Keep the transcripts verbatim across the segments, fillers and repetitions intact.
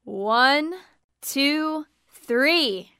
One, two, three.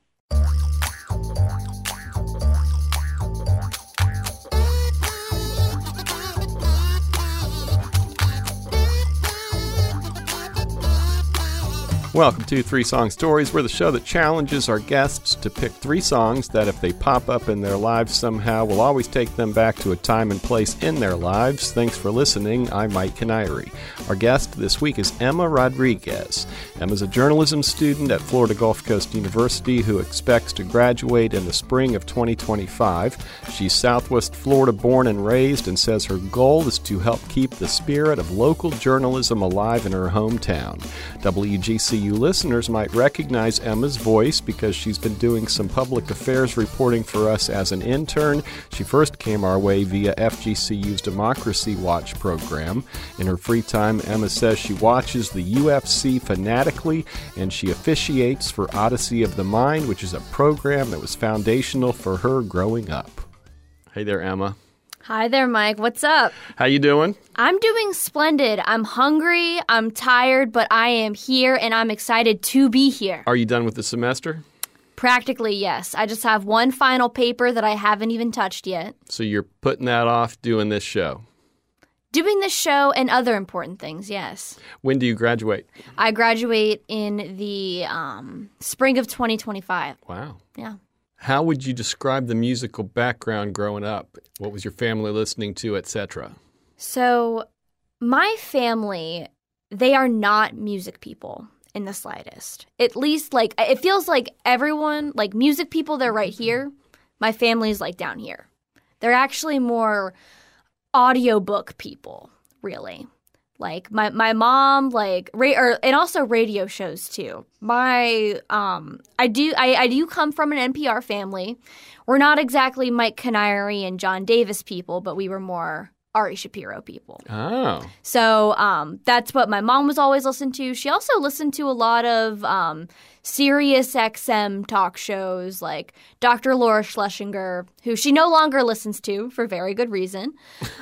Welcome to Three Song Stories. We're the show that challenges our guests to pick three songs that, if they pop up in their lives somehow, will always take them back to a time and place in their lives. Thanks for listening. I'm Mike Canary. Our guest this week is Emma Rodriguez. Emma's a journalism student at Florida Gulf Coast University who expects to graduate in the spring of twenty twenty-five. She's Southwest Florida born and raised and says her goal is to help keep the spirit of local journalism alive in her hometown. W G C U listeners might recognize Emma's voice because she's been doing some public affairs reporting for us as an intern. She first came our way via F G C U's Democracy Watch program. In her free time, Emma says she watches the U F C fanatically, and she officiates for Odyssey of the Mind, which is a program that was foundational for her growing up. Hey there, Emma. Hi there, Mike. What's up? How you doing? I'm doing splendid. I'm hungry, I'm tired, but I am here and I'm excited to be here. Are you done with the semester? Practically, yes. I just have one final paper that I haven't even touched yet. So you're putting that off doing this show? Doing this show and other important things, yes. When do you graduate? I graduate in the um, spring of twenty twenty-five. Wow. Yeah. How would you describe the musical background growing up? What was your family listening to, et cetera? So my family, they are not music people in the slightest. At least, like, it feels like everyone, like music people, they're right here. My family's like down here. They're actually more audiobook people, really. Like my, my mom, like, ra- or, and also radio shows too. My, um, I do, I, I do come from an N P R family. We're not exactly Mike Canary and John Davis people, but we were more Ari Shapiro people. Oh. So, um, that's what my mom was always listening to. She also listened to a lot of, um, Sirius X M talk shows like Doctor Laura Schlesinger, who she no longer listens to for very good reason.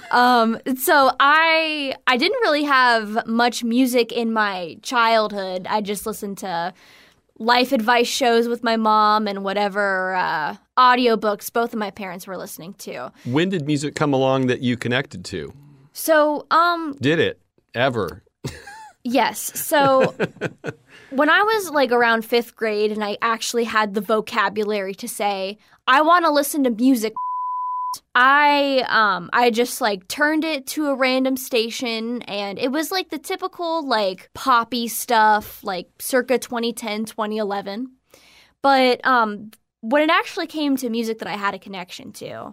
um, so I I didn't really have much music in my childhood. I just listened to life advice shows with my mom and whatever uh, audiobooks both of my parents were listening to. When did music come along that you connected to? So, um... Did it? Ever? Yes. So when I was like around fifth grade and I actually had the vocabulary to say, I want to listen to music, I um I just like turned it to a random station and it was like the typical like poppy stuff like circa twenty ten, twenty eleven. But um when it actually came to music that I had a connection to,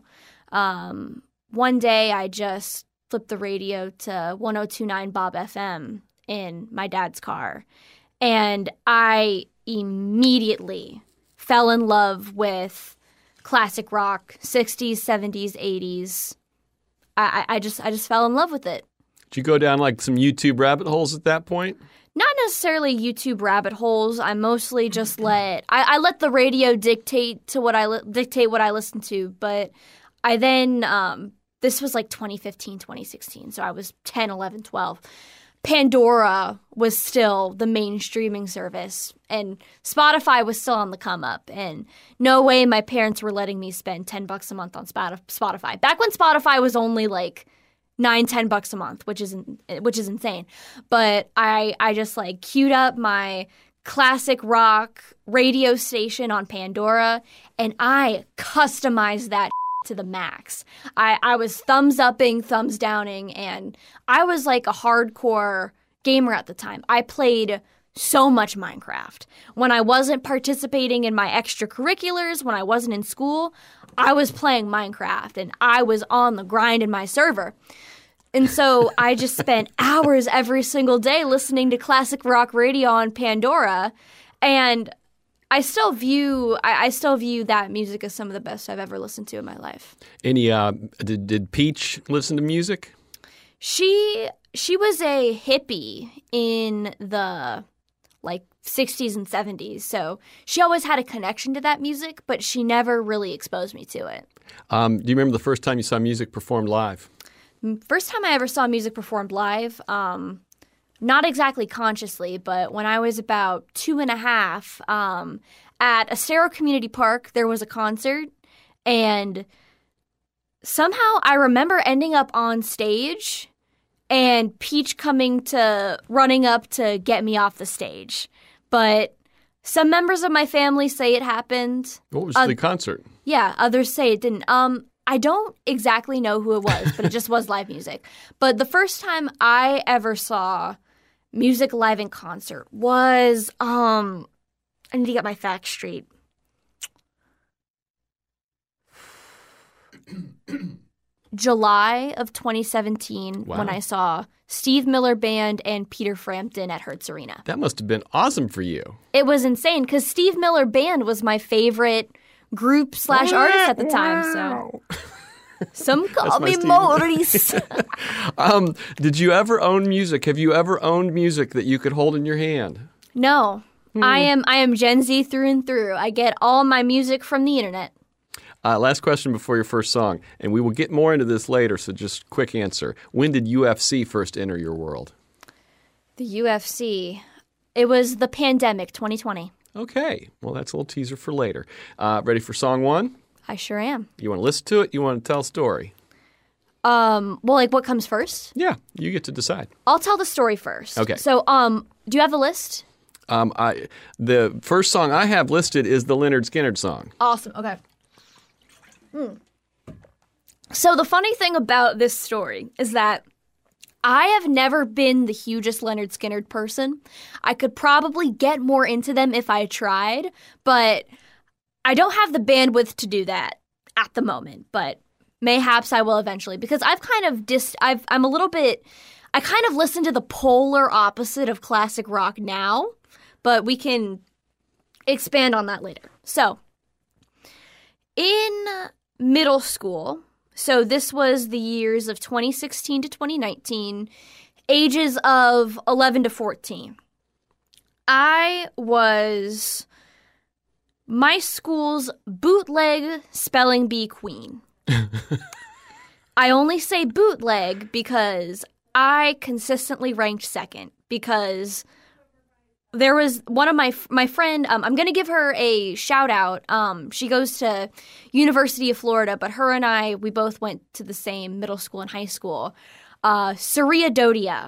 um one day I just flipped the radio to one oh two point nine Bob F M in my dad's car. And I immediately fell in love with classic rock, sixties, seventies, eighties. I, I just I just fell in love with it. Did you go down like some YouTube rabbit holes at that point? Not necessarily YouTube rabbit holes. I mostly just let I, I let the radio dictate to what I li- dictate what I listen to. But I then um, this was like twenty fifteen, twenty sixteen. So I was ten, eleven, twelve. Pandora was still the main streaming service, and Spotify was still on the come up. And no way my parents were letting me spend ten bucks a month on Spotify. Back when Spotify was only like nine, ten bucks a month, which is which is insane. But I I just like queued up my classic rock radio station on Pandora, and I customized that to the max. I, I was thumbs upping, thumbs downing, and I was like a hardcore gamer at the time. I played so much Minecraft. When I wasn't participating in my extracurriculars, when I wasn't in school, I was playing Minecraft, and I was on the grind in my server. And so I just spent hours every single day listening to classic rock radio on Pandora, and I still view I, I still view that music as some of the best I've ever listened to in my life. Any uh, did did Peach listen to music? She she was a hippie in the like sixties and seventies, so she always had a connection to that music, but she never really exposed me to it. Um, do you remember the first time you saw music performed live? First time I ever saw music performed live, um, not exactly consciously, but when I was about two and a half, um, at Estero Community Park, there was a concert, and somehow I remember ending up on stage and Peach coming to, running up to get me off the stage. But some members of my family say it happened. What was uh, the concert? Yeah, others say it didn't. Um, I don't exactly know who it was, but it just was live music. But the first time I ever saw music live in concert was, um, I need to get my facts straight. July of twenty seventeen, Wow. when I saw Steve Miller Band and Peter Frampton at Hertz Arena. That must have been awesome for you. It was insane because Steve Miller Band was my favorite group slash artist at the time. So some call my me Steve. Maurice. Um, did you ever own music? Have you ever owned music that you could hold in your hand? No, Hmm. I am I am Gen Z through and through. I get all my music from the internet. Uh, last question before your first song, and we will get more into this later, so just quick answer. When did U F C first enter your world? The U F C. It was the pandemic, twenty twenty. Okay. Well, that's a little teaser for later. Uh, ready for song one? I sure am. You want to listen to it? You want to tell a story? Um, well, like what comes first? Yeah, you get to decide. I'll tell the story first. Okay. So, um, do you have a list? Um, I, the first song I have listed is the Leonard Skinner song. Awesome. Okay. Hmm. So the funny thing about this story is that I have never been the hugest Leonard Skinner person. I could probably get more into them if I tried, but I don't have the bandwidth to do that at the moment. But mayhaps I will eventually, because I've kind of dis. I've I'm a little bit. I kind of listen to the polar opposite of classic rock now, but we can expand on that later. So in middle school, so this was the years of twenty sixteen to twenty nineteen, ages of eleven to fourteen. I was my school's bootleg spelling bee queen. I only say bootleg because I consistently ranked second, because there was one of my my friend, um, I'm going to give her a shout out. Um, she goes to University of Florida, but her and I, we both went to the same middle school and high school. Uh, Saria Dodia,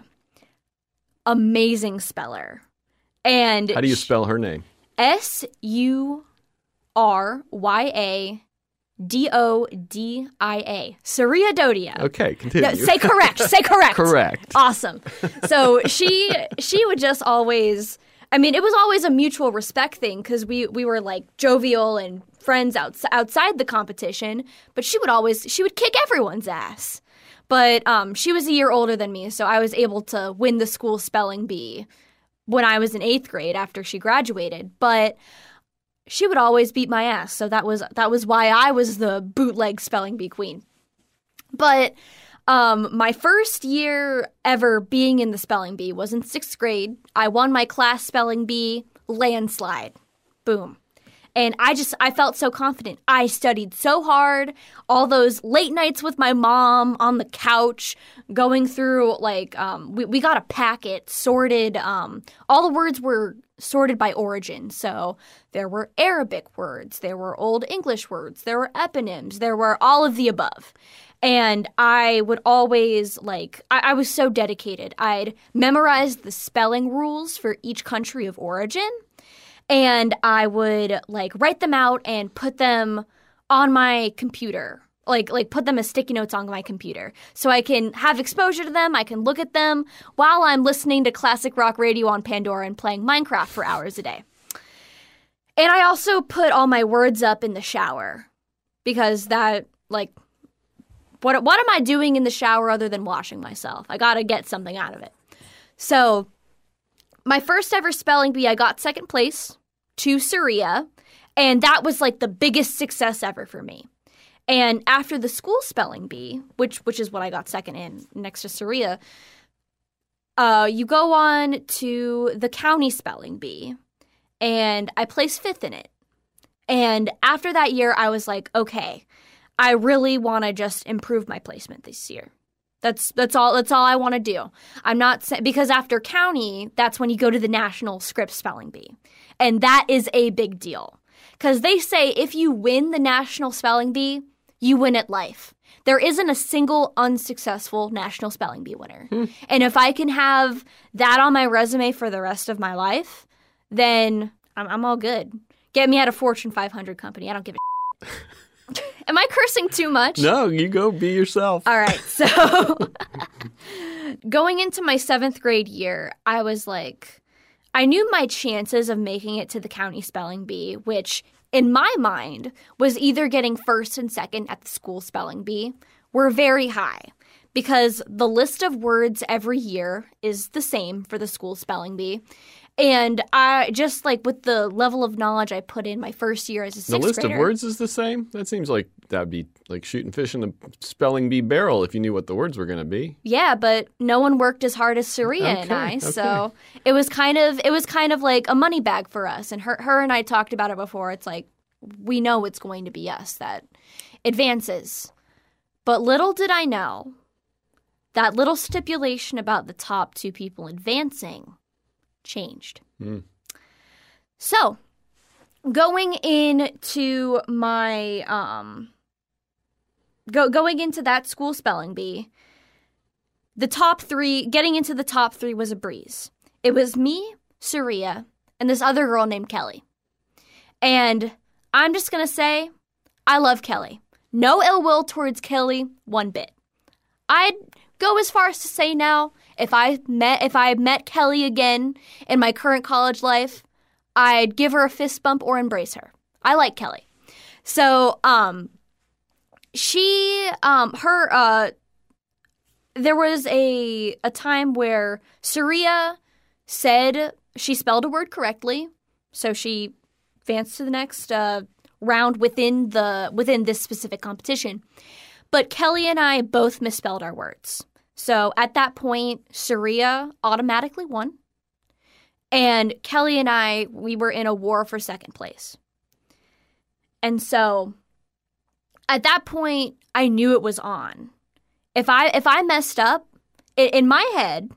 amazing speller. And How do you spell her name? S U R Y A D O D I A. Saria Dodia. Okay, continue. No, say correct. Say correct. Correct. Awesome. So she she would just always, I mean, it was always a mutual respect thing, because we, we were like jovial and friends outs- outside the competition, but she would always, she would kick everyone's ass. But um, she was a year older than me, so I was able to win the school spelling bee when I was in eighth grade after she graduated. But she would always beat my ass, so that was that was why I was the bootleg spelling bee queen. But um, my first year ever being in the spelling bee was in sixth grade. I won my class spelling bee landslide. Boom. And I just, I felt so confident. I studied so hard, all those late nights with my mom on the couch, going through, like, um, we, we got a packet sorted, um, all the words were sorted by origin. So there were Arabic words, there were Old English words, there were eponyms, there were all of the above. And I would always, like, I, I was so dedicated. I'd memorize the spelling rules for each country of origin. And I would, like, write them out and put them on my computer, like like put them as sticky notes on my computer, so I can have exposure to them. I can look at them while I'm listening to classic rock radio on Pandora and playing Minecraft for hours a day. And I also put all my words up in the shower, because that, like, what what am I doing in the shower other than washing myself? I gotta get something out of it. So my first ever spelling bee, I got second place to Saria, and that was like the biggest success ever for me. And after the school spelling bee, which which is what I got second in next to Saria, uh, you go on to the county spelling bee, and I placed fifth in it. And after that year, I was like, okay, I really want to just improve my placement this year. That's that's all that's all I want to do. I'm not sa- because after county, that's when you go to the national Scripps spelling bee. And that is a big deal. Cuz they say if you win the national spelling bee, you win at life. There isn't a single unsuccessful national spelling bee winner. Hmm. And if I can have that on my resume for the rest of my life, then I'm, I'm all good. Get me at a Fortune five hundred company. I don't give a Am I cursing too much? No, you go be yourself. All right. So going into my seventh grade year, I was like, I knew my chances of making it to the county spelling bee, which in my mind was either getting first and second at the school spelling bee, were very high because the list of words every year is the same for the school spelling bee. And I just like with the level of knowledge I put in my first year as a sixth grader. The list grader, of words is the same? That seems like that'd be like shooting fish in the spelling bee barrel if you knew what the words were going to be. Yeah, but no one worked as hard as Saria okay, and I, okay. so it was kind of it was kind of like a money bag for us. And her her and I talked about it before. It's like we know it's going to be us that advances. But little did I know that little stipulation about the top two people advancing changed. Mm. So, going into my um go going into that school spelling bee, the top three, getting into the top three was a breeze. It was me, Saria, and this other girl named Kelly. And I'm just gonna say, I love Kelly. No ill will towards Kelly, one bit. I'd go as far as to say now, if I met if I met Kelly again in my current college life, I'd give her a fist bump or embrace her. I like Kelly. So, um, she, um, her, uh, there was a a time where Saria said she spelled a word correctly, so she advanced to the next uh, round within the within this specific competition. But Kelly and I both misspelled our words. So at that point, Saria automatically won. And Kelly and I, we were in a war for second place. And so at that point, I knew it was on. If I if I messed up, in, in my head,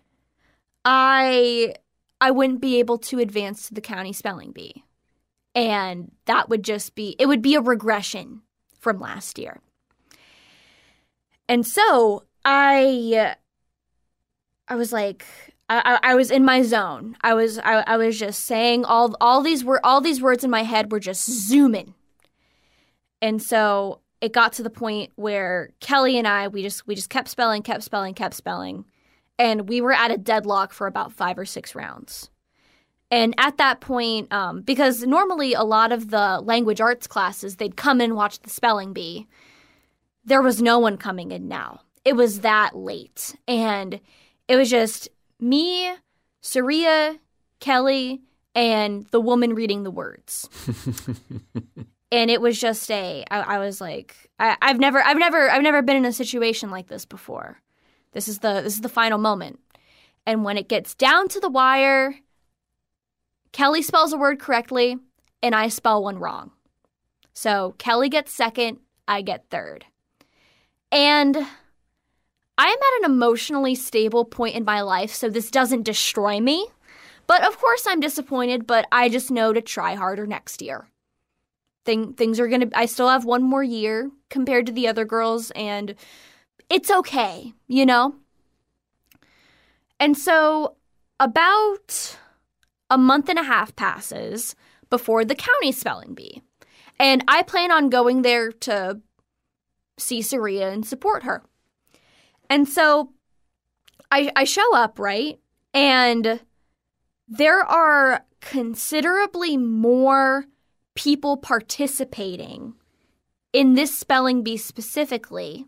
I I wouldn't be able to advance to the county spelling bee. And that would just be, it would be a regression from last year. And so I, I was like, I, I was in my zone. I was, I, I was just saying all, all these were, all these words in my head were just zooming. And so it got to the point where Kelly and I, we just, we just kept spelling, kept spelling, kept spelling, and we were at a deadlock for about five or six rounds. And at that point, um, because normally a lot of the language arts classes, they'd come in and watch the spelling bee. There was no one coming in now. It was that late. And it was just me, Saria, Kelly, and the woman reading the words. And it was just a, I, I was like, I, I've never, I've never, I've never been in a situation like this before. This is the, this is the final moment. And when it gets down to the wire, Kelly spells a word correctly, and I spell one wrong. So Kelly gets second, I get third. And I am at an emotionally stable point in my life, so this doesn't destroy me. But of course I'm disappointed, but I just know to try harder next year. Thing, things are going to, I still have one more year compared to the other girls, and it's okay, you know? And so about a month and a half passes before the county spelling bee. And I plan on going there to see Saria and support her. And so I, I show up, right? And there are considerably more people participating in this spelling bee specifically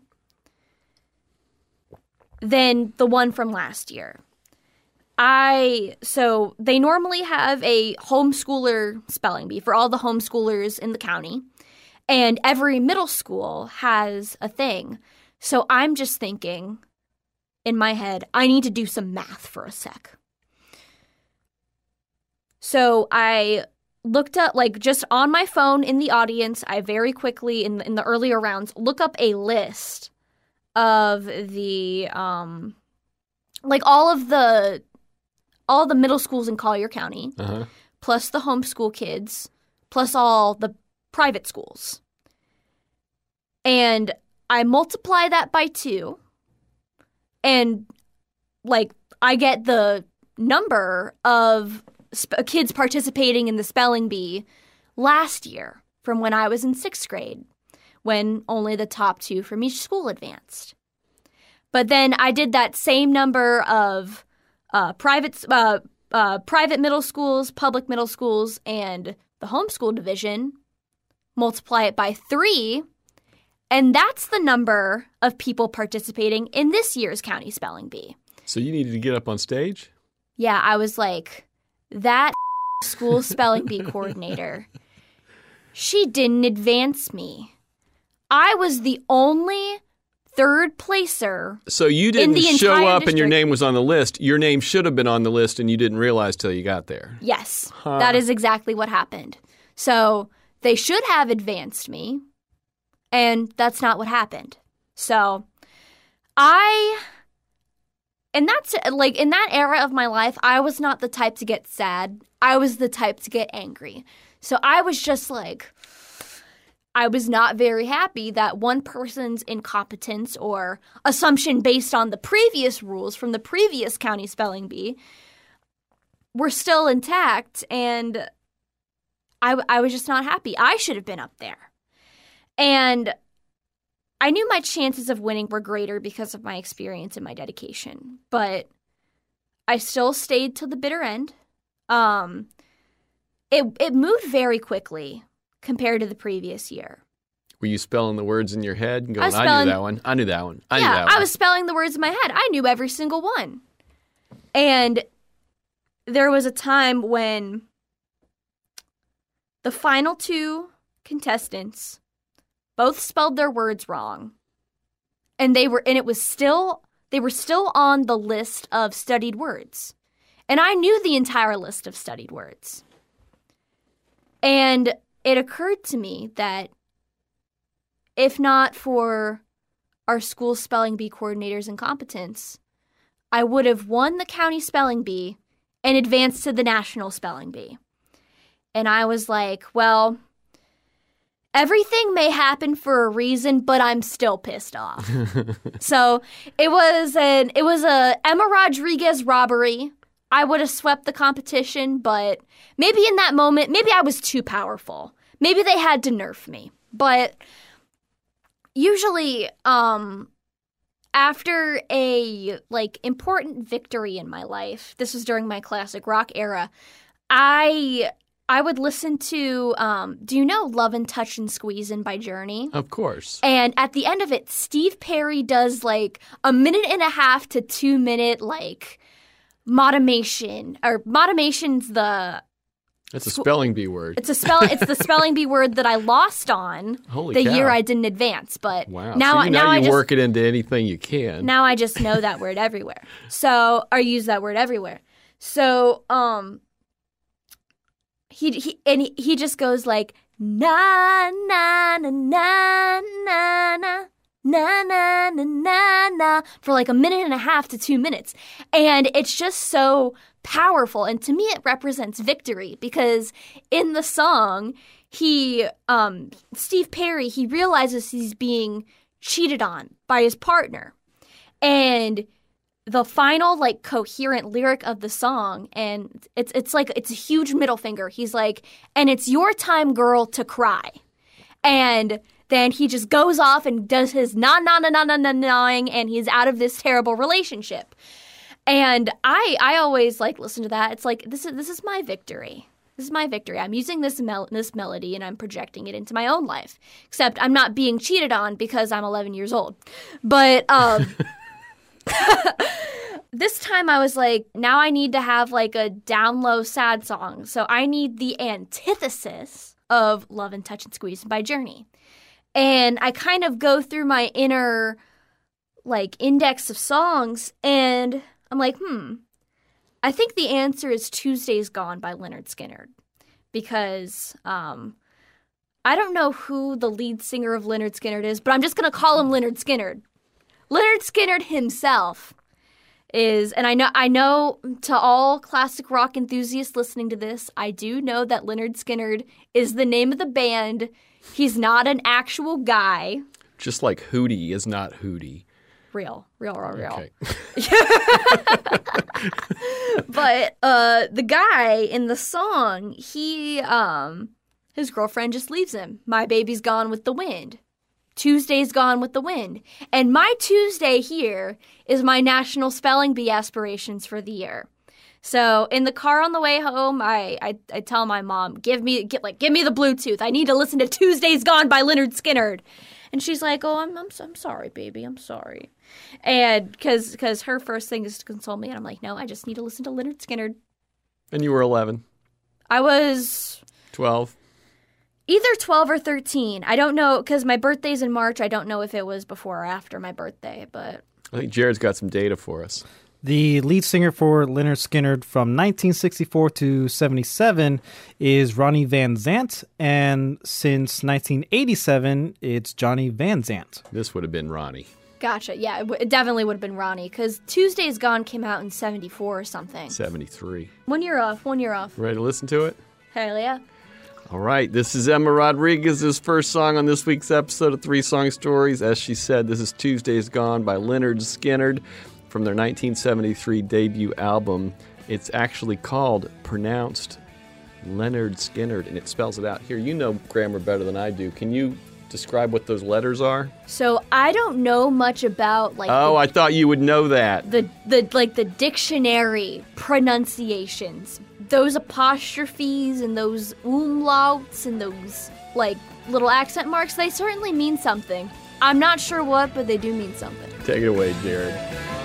than the one from last year. I, so they normally have a homeschooler spelling bee for all the homeschoolers in the county, and every middle school has a thing. So I'm just thinking in my head, I need to do some math for a sec. So I looked up, like just on my phone in the audience, I very quickly, in, in the earlier rounds, look up a list of the um like all of the all the middle schools in Collier County, Uh-huh. plus the homeschool kids, plus all the private schools. And I multiply that by two, and like I get the number of sp- kids participating in the spelling bee last year from when I was in sixth grade, when only the top two from each school advanced. But then I did that same number of uh, private uh, uh, private middle schools, public middle schools, and the homeschool division, multiply it by three, and that's the number of people participating in this year's county spelling bee. So you needed to get up on stage? Yeah, I was like, that school spelling bee coordinator, she didn't advance me. I was the only third placer. So you didn't the show entire up and your district. name was on the list. Your name should have been on the list and you didn't realize till you got there. Yes, Huh. that is exactly what happened. So they should have advanced me, and that's not what happened. So I, and that's like in that era of my life, I was not the type to get sad. I was the type to get angry. So I was just like, I was not very happy that one person's incompetence or assumption based on the previous rules from the previous county spelling bee were still intact, and I, I was just not happy. I should have been up there. And I knew my chances of winning were greater because of my experience and my dedication, but I still stayed till the bitter end. Um, it it moved very quickly compared to the previous year. Were you spelling the words in your head and I going, was I, spelling- knew that one, I knew that one, I yeah, knew that one? I was spelling the words in my head. I knew every single one. And there was a time when the final two contestants both spelled their words wrong. And they were and it was still they were still on the list of studied words. And I knew the entire list of studied words. And it occurred to me that if not for our school spelling bee coordinator's incompetence, I would have won the county spelling bee and advanced to the national spelling bee. And I was like, well, everything may happen for a reason, but I'm still pissed off. So it was an it was a Emma Rodriguez robbery. I would have swept the competition, but maybe in that moment, maybe I was too powerful. Maybe they had to nerf me. But usually, um, after a like important victory in my life, this was during my classic rock era, I I would listen to, um, do you know Lovin' Touchin' Squeezin' by Journey? Of course. And at the end of it, Steve Perry does like a minute and a half to two minute like modimation, or modamation's the That's a spelling bee word. it's a spell it's the spelling bee word that I lost on Holy the cow. year I didn't advance. But Wow. now so I you, now now I you just work it into anything you can. now I just know that word everywhere. So or use that word everywhere. So um he he and he, he just goes like na na na na na na na na na na na for like a minute and a half to two minutes. And it's just so powerful. And to me it represents victory, because in the song he um Steve Perry, he realizes he's being cheated on by his partner. And the final like coherent lyric of the song, and it's it's like it's a huge middle finger. He's like, and it's your time, girl, to cry. And then he just goes off and does his na na na na na na gnawing, and he's out of this terrible relationship. And I I always like listen to that. It's like this is this is my victory. This is my victory. I'm using this mel- this melody and I'm projecting it into my own life. Except I'm not being cheated on because I'm eleven years old. But um this time I was like, now I need to have like a down low sad song. So I need the antithesis of Lovin' Touchin' Squeezin' by Journey. And I kind of go through my inner like index of songs, and I'm like, hmm, I think the answer is Tuesday's Gone by Lynyrd Skynyrd. Because um, I don't know who the lead singer of Lynyrd Skynyrd is, but I'm just going to call him Lynyrd Skynyrd. Lynyrd Skynyrd himself is, and I know, I know to all classic rock enthusiasts listening to this, I do know that Lynyrd Skynyrd is the name of the band. He's not an actual guy. Just like Hootie is not Hootie. Real, real, real, real. Okay. But uh, the guy in the song, he, um, his girlfriend just leaves him. My baby's gone with the wind. Tuesday's gone with the wind. And my Tuesday here is my national spelling bee aspirations for the year. So in the car on the way home, I, I, I tell my mom, give me get, like give me the Bluetooth. I need to listen to Tuesday's Gone by Lynyrd Skynyrd. And she's like, oh, I'm I'm, I'm sorry, baby. I'm sorry. And because because her first thing is to console me. And I'm like, no, I just need to listen to Lynyrd Skynyrd. And you were eleven? I was... twelve? Either twelve or thirteen. I don't know, because my birthday's in March. I don't know if it was before or after my birthday, but... I think Jared's got some data for us. The lead singer for Lynyrd Skynyrd from nineteen sixty-four to seventy-seven is Ronnie Van Zant, and since nineteen eighty-seven, it's Johnny Van Zant. This would have been Ronnie. Gotcha. Yeah, it, w- it definitely would have been Ronnie, because Tuesday's Gone came out in seventy-four or something. seventy-three. One year off, one year off. Ready to listen to it? Hell yeah. All right, this is Emma Rodriguez's first song on this week's episode of Three Song Stories. As she said, this is Tuesday's Gone by Lynyrd Skynyrd from their nineteen seventy-three debut album. It's actually called, pronounced, Lynyrd Skynyrd, and it spells it out. Here, you know grammar better than I do. Can you describe what those letters are? So I don't know much about like. Oh, the, I thought you would know that. The the like the dictionary pronunciations, those apostrophes and those umlauts and those like little accent marks. They certainly mean something. I'm not sure what, but they do mean something. Take it away, Jared.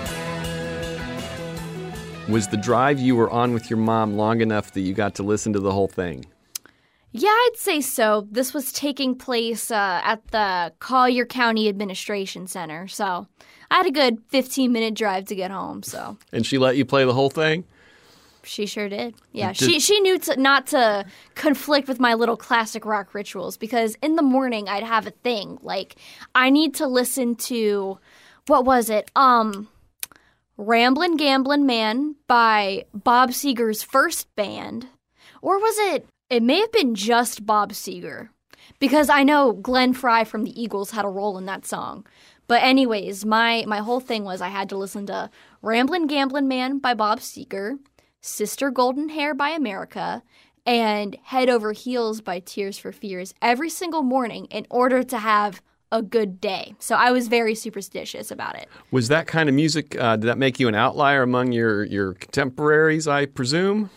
Was the drive you were on with your mom long enough that you got to listen to the whole thing? Yeah, I'd say so. This was taking place uh, at the Collier County Administration Center, so I had a good fifteen-minute drive to get home. So, and she let you play the whole thing? She sure did. Yeah, Did- she she knew to, not to conflict with my little classic rock rituals, because in the morning I'd have a thing like I need to listen to, what was it? Um. Ramblin' Gamblin' Man by Bob Seger's first band. Or was it, it may have been just Bob Seger. Because I know Glenn Frey from the Eagles had a role in that song. But anyways, my, my whole thing was I had to listen to Ramblin' Gamblin' Man by Bob Seger, Sister Golden Hair by America, and Head Over Heels by Tears for Fears every single morning in order to have a good day. So I was very superstitious about it. Was that kind of music, uh, did that make you an outlier among your, your contemporaries, I presume?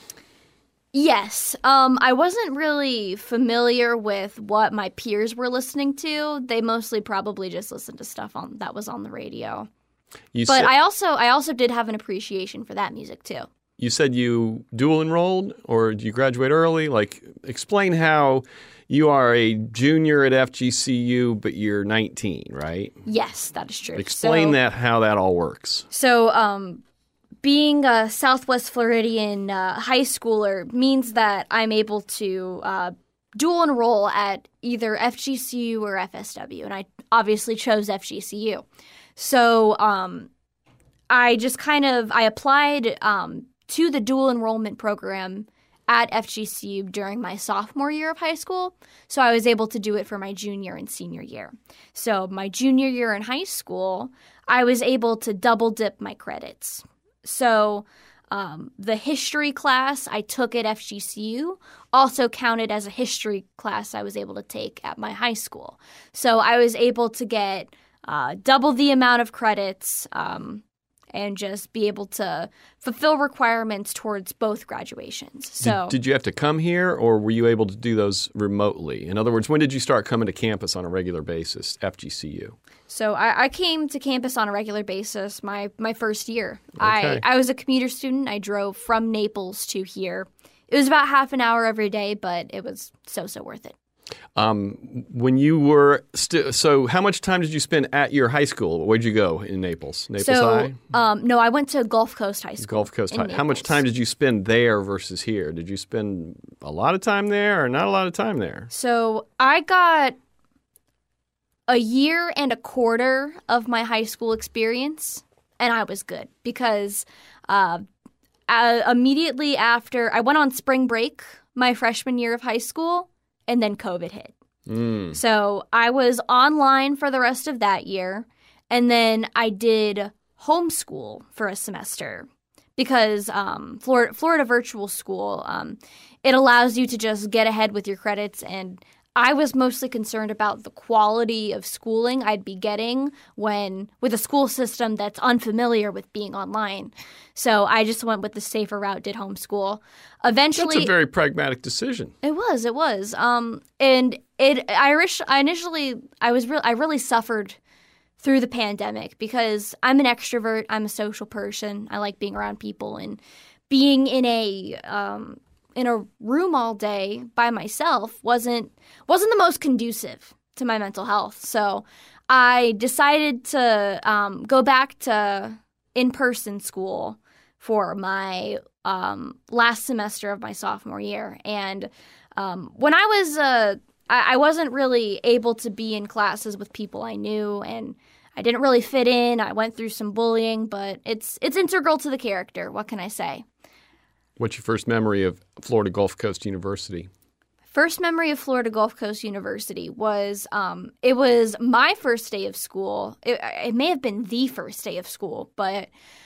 Yes. Um, I wasn't really familiar with what my peers were listening to. They mostly probably just listened to stuff on that was on the radio. You but said, I also I also did have an appreciation for that music too. You said you dual enrolled, or did you graduate early? Like, explain how you are a junior at F G C U, but you're nineteen, right? Yes, that is true. Explain so, that, how that all works. So, um, being a Southwest Floridian uh, high schooler means that I'm able to uh, dual enroll at either F G C U or F S W, and I obviously chose F G C U. So, um, I just kind of I applied um, to the dual enrollment program at F G C U during my sophomore year of high school, so I was able to do it for my junior and senior year. So my junior year in high school, I was able to double dip my credits. So um, the history class I took at F G C U also counted as a history class I was able to take at my high school. So I was able to get uh, double the amount of credits um, and just be able to fulfill requirements towards both graduations. So, Did, did you have to come here, or were you able to do those remotely? In other words, when did you start coming to campus on a regular basis, F G C U? So I, I came to campus on a regular basis my, my first year. Okay. I, I was a commuter student. I drove from Naples to here. It was about half an hour every day, but it was so, so worth it. Um, when you were st- so, how much time did you spend at your high school? Where'd you go in Naples? Naples so, High? Um, no, I went to Gulf Coast High School. Gulf Coast in High. How much Naples. time did you spend there versus here? Did you spend a lot of time there or not a lot of time there? So I got a year and a quarter of my high school experience, and I was good because uh, uh, immediately after I went on spring break my freshman year of high school, and then COVID hit. Mm. So I was online for the rest of that year, and then I did homeschool for a semester because um, Florida, Florida Virtual School, um, it allows you to just get ahead with your credits, and I was mostly concerned about the quality of schooling I'd be getting when with a school system that's unfamiliar with being online. So I just went with the safer route, did homeschool. Eventually, That's a very pragmatic decision. It was, it was. Um, and it, I, I initially, I was, re- I really suffered through the pandemic because I'm an extrovert. I'm a social person. I like being around people, and being in a, um, in a room all day by myself wasn't, wasn't the most conducive to my mental health. So I decided to, um, go back to in-person school for my um, last semester of my sophomore year. And um, when I was, uh, I, I wasn't really able to be in classes with people I knew, and I didn't really fit in. I went through some bullying, but it's it's integral to the character. What can I say? What's your first memory of Florida Gulf Coast University? First memory of Florida Gulf Coast University was, um, it was my first day of school. It, it may have been the first day of school, but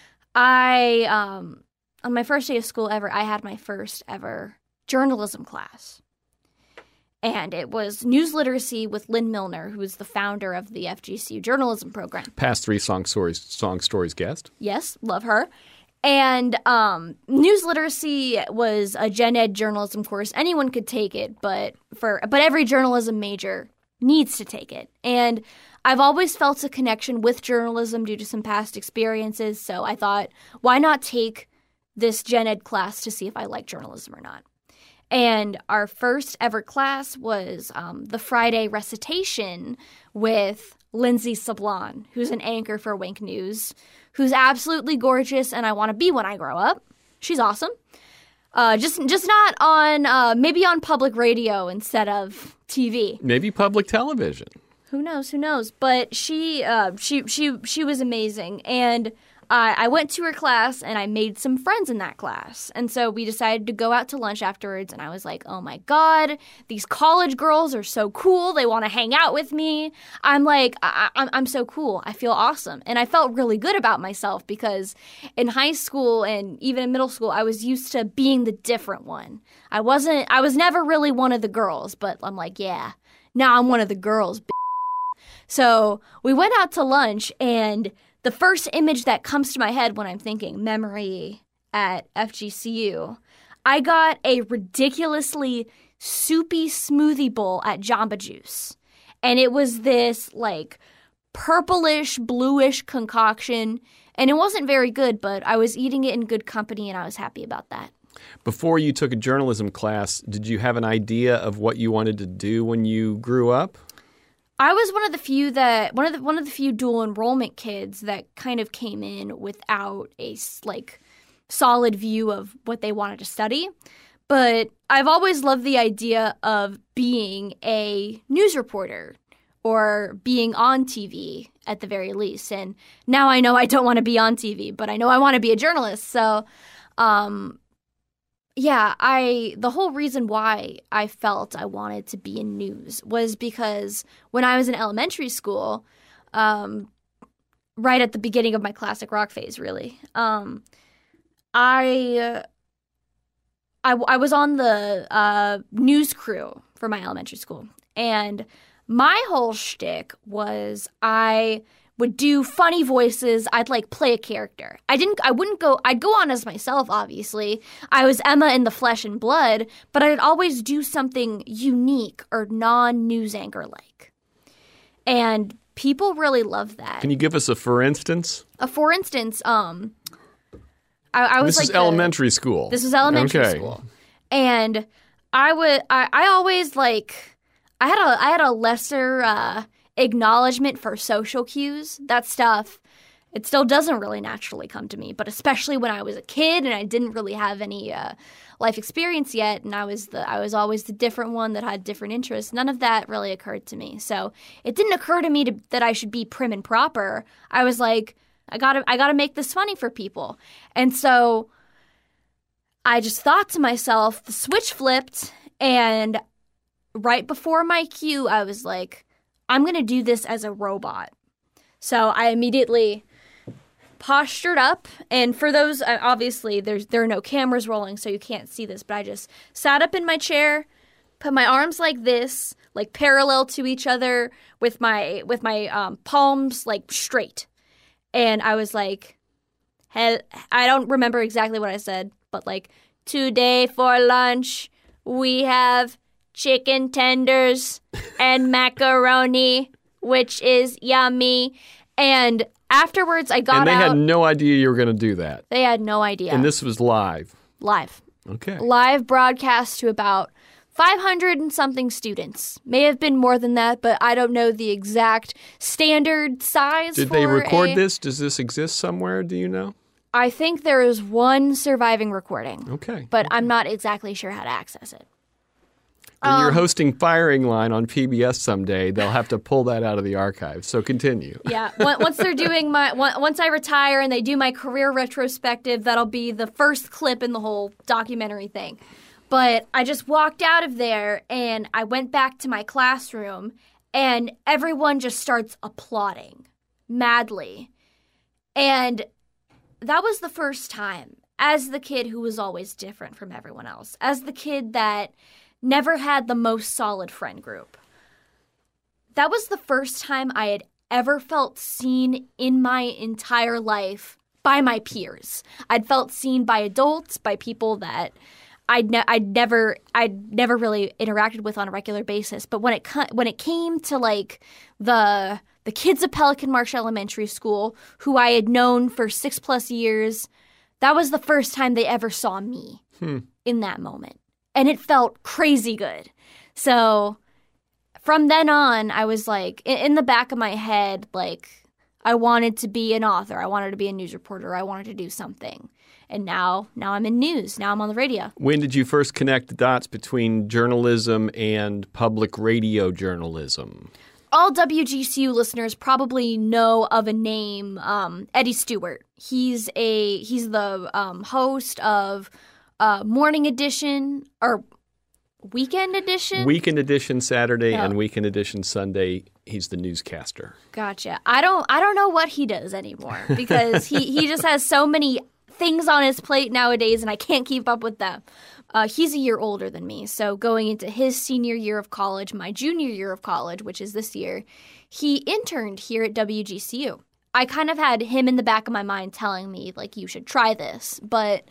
I, um, on my first day of school ever, I had my first ever journalism class. And it was news literacy with Lynn Milner, who is the founder of the F G C U journalism program. Past three Song Stories, Song Stories guest. Yes, love her. And um, news literacy was a gen ed journalism course. Anyone could take it, but for but every journalism major needs to take it. And I've always felt a connection with journalism due to some past experiences, so I thought, why not take this gen ed class to see if I like journalism or not? And our first ever class was um, the Friday recitation with Lindsay Sablon, who's an anchor for Wink News, who's absolutely gorgeous, and I want to be when I grow up. She's awesome. Uh, just just not on, uh, maybe on public radio instead of T V. Maybe public television. Who knows? Who knows? But she, uh, she, she, she was amazing, and uh, I went to her class, and I made some friends in that class. And so we decided to go out to lunch afterwards, and I was like, "Oh my god, these college girls are so cool! They want to hang out with me." I'm like, I- I- I'm so cool. I feel awesome, and I felt really good about myself because in high school and even in middle school, I was used to being the different one. I wasn't. I was never really one of the girls, but I'm like, yeah, now I'm one of the girls. So we went out to lunch, and the first image that comes to my head when I'm thinking memory at F G C U, I got a ridiculously soupy smoothie bowl at Jamba Juice. And it was this like purplish, bluish concoction. And it wasn't very good, but I was eating it in good company, and I was happy about that. Before you took a journalism class, did you have an idea of what you wanted to do when you grew up? I was one of the few that one of the one of the few dual enrollment kids that kind of came in without a like solid view of what they wanted to study. But I've always loved the idea of being a news reporter or being on T V at the very least. And now I know I don't want to be on T V, but I know I want to be a journalist. So, um, yeah, I the whole reason why I felt I wanted to be in news was because when I was in elementary school, um, right at the beginning of my classic rock phase, really, um, I, I I was on the uh, news crew for my elementary school, and my whole shtick was I would do funny voices. I'd like play a character. I didn't, I wouldn't go, I'd go on as myself, obviously. I was Emma in the flesh and blood, but I'd always do something unique or non-news anchor like. And people really love that. Can you give us a for instance? Uh, for instance, um, I, I was this like is the, elementary school. This was elementary okay. school. And I would, I, I always like, I had a, I had a lesser, uh, acknowledgement for social cues. That stuff, It still doesn't really naturally come to me, but especially when I was a kid and I didn't really have any uh, life experience yet, and I was the I was always the different one that had different interests. None of that really occurred to me. So it didn't occur to me to, that I should be prim and proper. I was like, I gotta I gotta make this funny for people, and so I just thought to myself, the switch flipped, and right before my cue, I was like, I'm gonna do this as a robot. So I immediately postured up, and for those, obviously, there's there are no cameras rolling, so you can't see this, but I just sat up in my chair, put my arms like this, like parallel to each other, with my with my um, palms like straight, and I was like, hell, I don't remember exactly what I said, but like, today for lunch we have chicken tenders and macaroni, which is yummy, and afterwards, I got out. And they out, had no idea you were going to do that. They had no idea. And this was live. Live. Okay. Live broadcast to about five hundred and something students. May have been more than that, but I don't know the exact standard size. Did for they record a, this? Does this exist somewhere? Do you know? I think there is one surviving recording. Okay. But I'm not exactly sure how to access it. When you're Um, hosting Firing Line on P B S someday, they'll have to pull that out of the archive. So continue. Yeah, on- once they're doing my on- once I retire and they do my career retrospective, that'll be the first clip in the whole documentary thing. But I just walked out of there and I went back to my classroom and everyone just starts applauding madly. And that was the first time, as the kid who was always different from everyone else, as the kid that never had the most solid friend group. That was the first time I had ever felt seen in my entire life by my peers. I'd felt seen by adults, by people that I'd ne- I'd never I'd never really interacted with on a regular basis. But when it cu- when it came to like the the kids of Pelican Marsh Elementary School, who I had known for six plus years, that was the first time they ever saw me Hmm. in that moment. And it felt crazy good. So from then on, I was like, in, in the back of my head, like, I wanted to be an author. I wanted to be a news reporter. I wanted to do something. And now, now I'm in news. Now I'm on the radio. When did you first connect the dots between journalism and public radio journalism? All W G C U listeners probably know of a name, um, Eddie Stewart. He's a he's the um, host of uh, Morning Edition or Weekend Edition. Weekend Edition Saturday Yeah. and Weekend Edition Sunday. He's the newscaster. Gotcha. I don't I don't know what he does anymore because he, he just has so many things on his plate nowadays and I can't keep up with them. Uh, he's a year older than me, so going into his senior year of college, my junior year of college, which is this year, he interned here at W G C U. I kind of had him in the back of my mind telling me, like, you should try this, but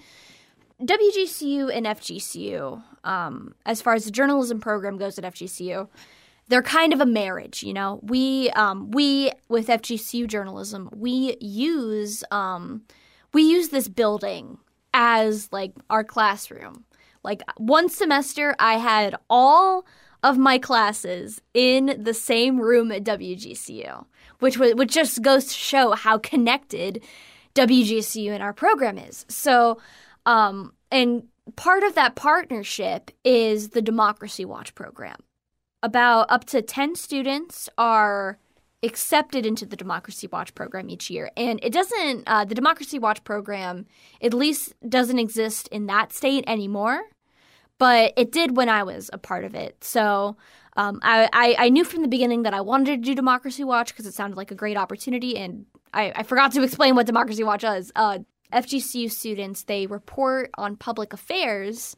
W G C U and F G C U, um, as far as the journalism program goes at F G C U, they're kind of a marriage, you know. We, um, we with F G C U journalism, we use, um, we use this building as like our classroom. Like one semester, I had all of my classes in the same room at W G C U, which was which just goes to show how connected W G C U and our program is. So, um, and part of that partnership is the Democracy Watch program. About up to ten students are accepted into the Democracy Watch program each year. And it doesn't, uh, the Democracy Watch program at least doesn't exist in that state anymore, but it did when I was a part of it. So um, I, I, I knew from the beginning that I wanted to do Democracy Watch because it sounded like a great opportunity. And I, I forgot to explain what Democracy Watch is. Uh, F G C U students, they report on public affairs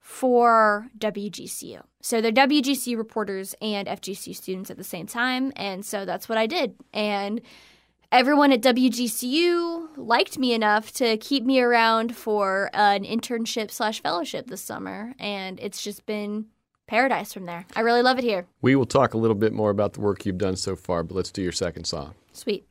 for W G C U. So they're W G C U reporters and F G C U students at the same time, and so that's what I did. And everyone at W G C U liked me enough to keep me around for an internship slash fellowship this summer, and it's just been paradise from there. I really love it here. We will talk a little bit more about the work you've done so far, but let's do your second song. Sweet.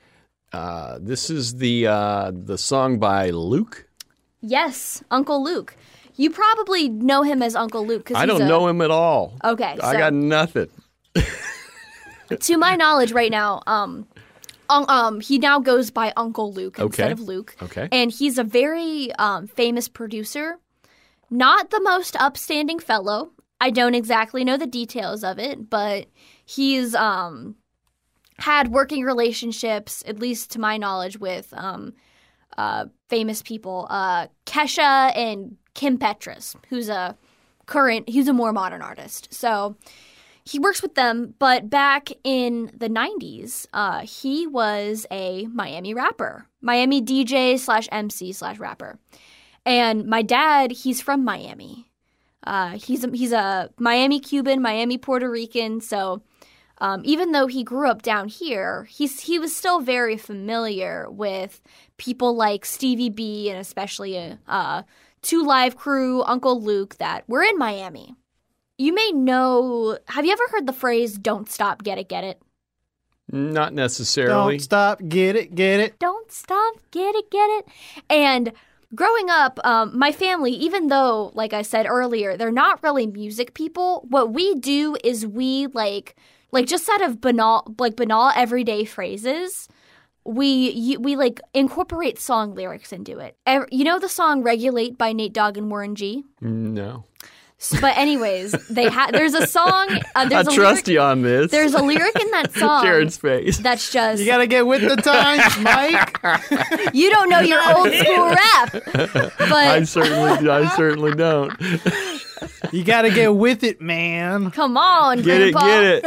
Uh, this is the uh, the song by Luke. Yes, Uncle Luke. You probably know him as Uncle Luke. 'Cause I he's don't a, know him at all. Okay, I so- got nothing. To my knowledge right now, um, Um, um, he now goes by Uncle Luke instead Okay. of Luke. Okay. And he's a very um, famous producer. Not the most upstanding fellow. I don't exactly know the details of it, but he's um, had working relationships, at least to my knowledge, with um, uh, famous people. Uh, Kesha and Kim Petras, who's a current, he's a more modern artist. So he works with them, but back in the nineties, uh, he was a Miami rapper, Miami D J slash M C slash rapper. And my dad, he's from Miami. Uh, he's a, he's a Miami Cuban, Miami Puerto Rican. So um, even though he grew up down here, he's he was still very familiar with people like Stevie B and especially uh, Two Live Crew, Uncle Luke that were in Miami. You may know, have you ever heard the phrase, don't stop, get it, get it? Not necessarily. Don't stop, get it, get it. Don't stop, get it, get it. And growing up, um, my family, even though, like I said earlier, they're not really music people, what we do is we, like, like just out of banal, like banal everyday phrases, we, we like, incorporate song lyrics into it. Ev- You know the song Regulate by Nate Dogg and Warren G? No. But anyways, they ha- there's a song. Uh, there's I a trust lyric- you on this. There's a lyric in that song. Jared's face. That's just You gotta get with the times, Mike. you don't know your old school rap. But I certainly, I certainly don't. You gotta get with it, man. come on, Get it, Grandpa.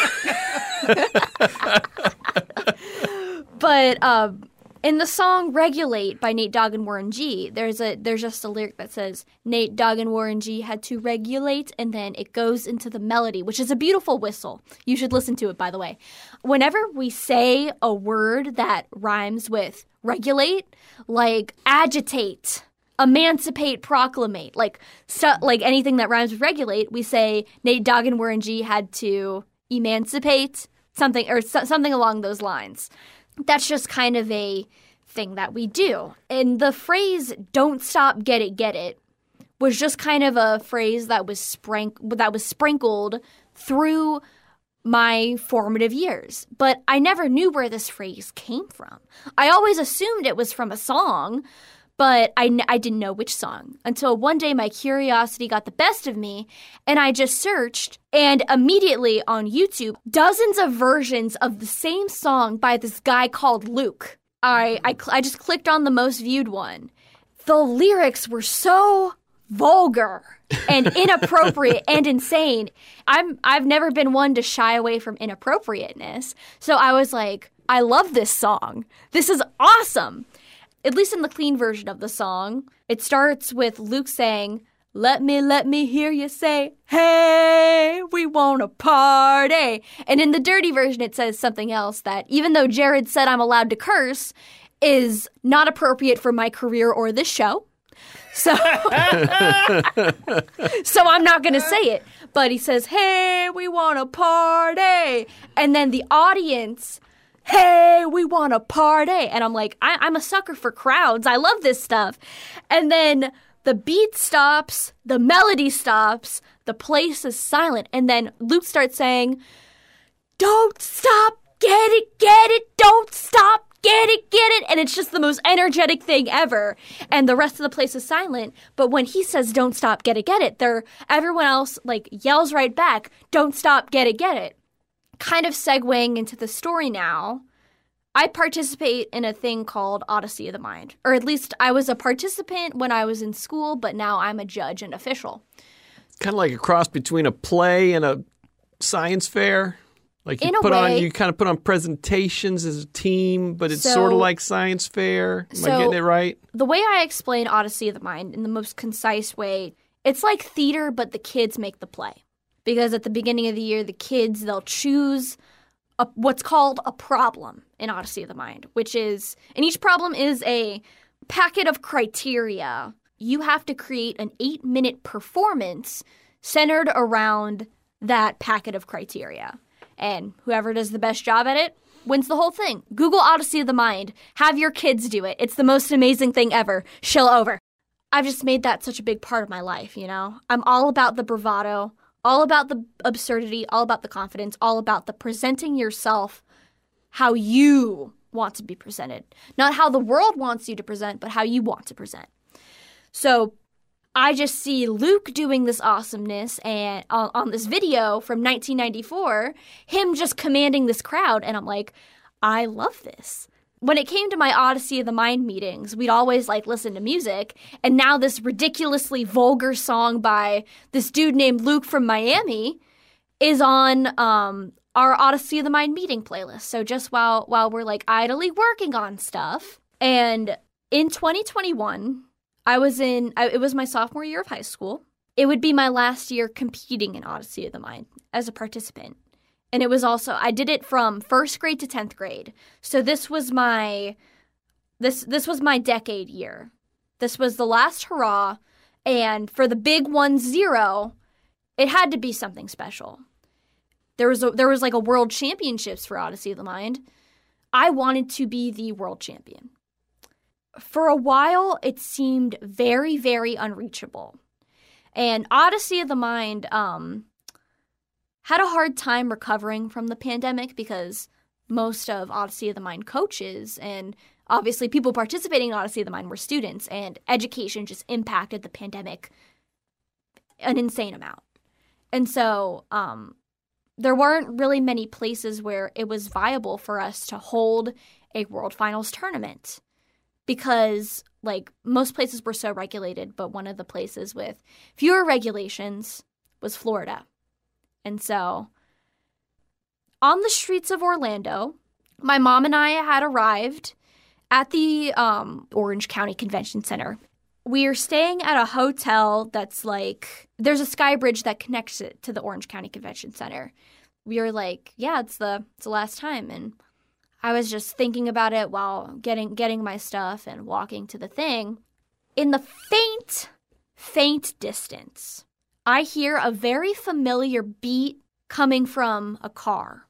get it. But um, in the song "Regulate" by Nate Dogg and Warren G, there's a there's just a lyric that says Nate Dogg and Warren G had to regulate, and then it goes into the melody, which is a beautiful whistle. You should listen to it, by the way. Whenever we say a word that rhymes with regulate, like agitate, emancipate, proclamate, like so, like anything that rhymes with regulate, we say Nate Dogg and Warren G had to emancipate something or so, something along those lines. That's just kind of a thing that we do. And the phrase "don't stop, get it, get it" was just kind of a phrase that was sprank- that was sprinkled through my formative years. But I never knew where this phrase came from. I always assumed it was from a song, but I, n- I didn't know which song until one day my curiosity got the best of me and I just searched, and immediately on YouTube, dozens of versions of the same song by this guy called Luke. I, I, cl- I just clicked on the most viewed one. The lyrics were so vulgar and inappropriate and insane. I'm, I've never been one to shy away from inappropriateness. So I was like, I love this song. This is awesome. At least in the clean version of the song, it starts with Luke saying, "Let me, let me hear you say, hey, we want to party." And in the dirty version, it says something else that, even though Jared said I'm allowed to curse, is not appropriate for my career or this show. So, so I'm not going to say it. But he says, "Hey, we want to party." And then the audience, "Hey, we want to party." And I'm like, I- I'm a sucker for crowds. I love this stuff. And then the beat stops, the melody stops, the place is silent. And then Luke starts saying, "Don't stop, get it, get it, don't stop, get it, get it." And it's just the most energetic thing ever. And the rest of the place is silent. But when he says, "Don't stop, get it, get it," there, everyone else like yells right back, "Don't stop, get it, get it." Kind of segueing into the story now, I participate in a thing called Odyssey of the Mind. Or at least I was a participant when I was in school, but now I'm a judge and official. Kind of like a cross between a play and a science fair. Like you In a put on, way. you kind of put on presentations as a team, but it's So- sort of like science fair. Am so- I getting it right? The way I explain Odyssey of the Mind in the most concise way, it's like theater, but the kids make the play. Because at the beginning of the year, the kids, they'll choose a, what's called a problem in Odyssey of the Mind, which is, and each problem is a packet of criteria. You have to create an eight-minute performance centered around that packet of criteria. And whoever does the best job at it wins the whole thing. Google Odyssey of the Mind. Have your kids do it. It's the most amazing thing ever. Shill over. I've just made that such a big part of my life, you know? I'm all about the bravado, all about the absurdity, all about the confidence, all about the presenting yourself how you want to be presented. Not how the world wants you to present, but how you want to present. So I just see Luke doing this awesomeness and on, on this video from nineteen ninety-four, him just commanding this crowd. And I'm like, I love this. When it came to my Odyssey of the Mind meetings, we'd always like listen to music. And now this ridiculously vulgar song by this dude named Luke from Miami is on um, our Odyssey of the Mind meeting playlist. So just while while we're like idly working on stuff. And in twenty twenty-one, I was in, I, it was my sophomore year of high school. It would be my last year competing in Odyssey of the Mind as a participant. And it was also, I did it from first grade to tenth grade. So this was my, this this was my decade year. This was the last hurrah. And for the big one zero, it had to be something special. There was a, there was like a world championships for Odyssey of the Mind. I wanted to be the world champion. For a while, it seemed very, very unreachable. And Odyssey of the Mind um, had a hard time recovering from the pandemic because most of Odyssey of the Mind coaches and obviously people participating in Odyssey of the Mind were students, and education just impacted the pandemic an insane amount. And so um, there weren't really many places where it was viable for us to hold a World Finals tournament because, like, most places were so regulated, but one of the places with fewer regulations was Florida. And so on the streets of Orlando, my mom and I had arrived at the um, Orange County Convention Center. We are staying at a hotel that's like, there's a sky bridge that connects it to the Orange County Convention Center. We were like, yeah, it's the it's the last time. And I was just thinking about it while getting getting my stuff and walking to the thing. In the faint, faint distance, I hear a very familiar beat coming from a car.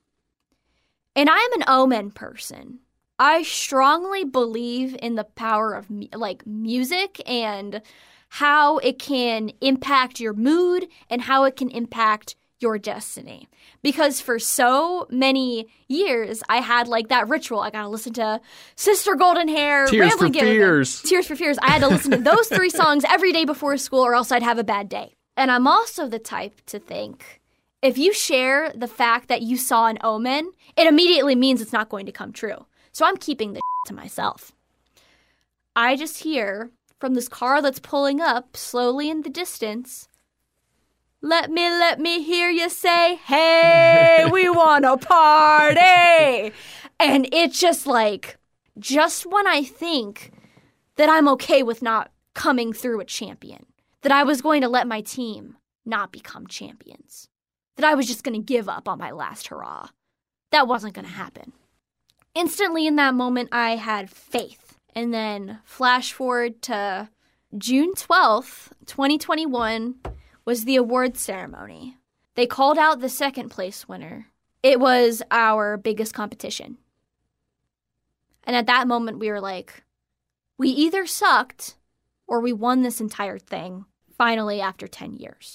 And I am an omen person. I strongly believe in the power of like music and how it can impact your mood and how it can impact your destiny. Because for so many years, I had like that ritual. I gotta listen to Sister Golden Hair, Tears for Gilligan, Fears. Tears for Fears. I had to listen to those three songs every day before school or else I'd have a bad day. And I'm also the type to think, if you share the fact that you saw an omen, it immediately means it's not going to come true. So I'm keeping the to myself. I just hear from this car that's pulling up slowly in the distance, let me, let me hear you say, hey, we want to party. And it's just like, just when I think that I'm okay with not coming through a champion, that I was going to let my team not become champions, that I was just going to give up on my last hurrah, that wasn't going to happen. Instantly in that moment, I had faith. And then flash forward to June twelfth, twenty twenty-one was the awards ceremony. They called out the second place winner. It was our biggest competition. And at that moment, we were like, we either sucked or we won this entire thing, finally, after ten years.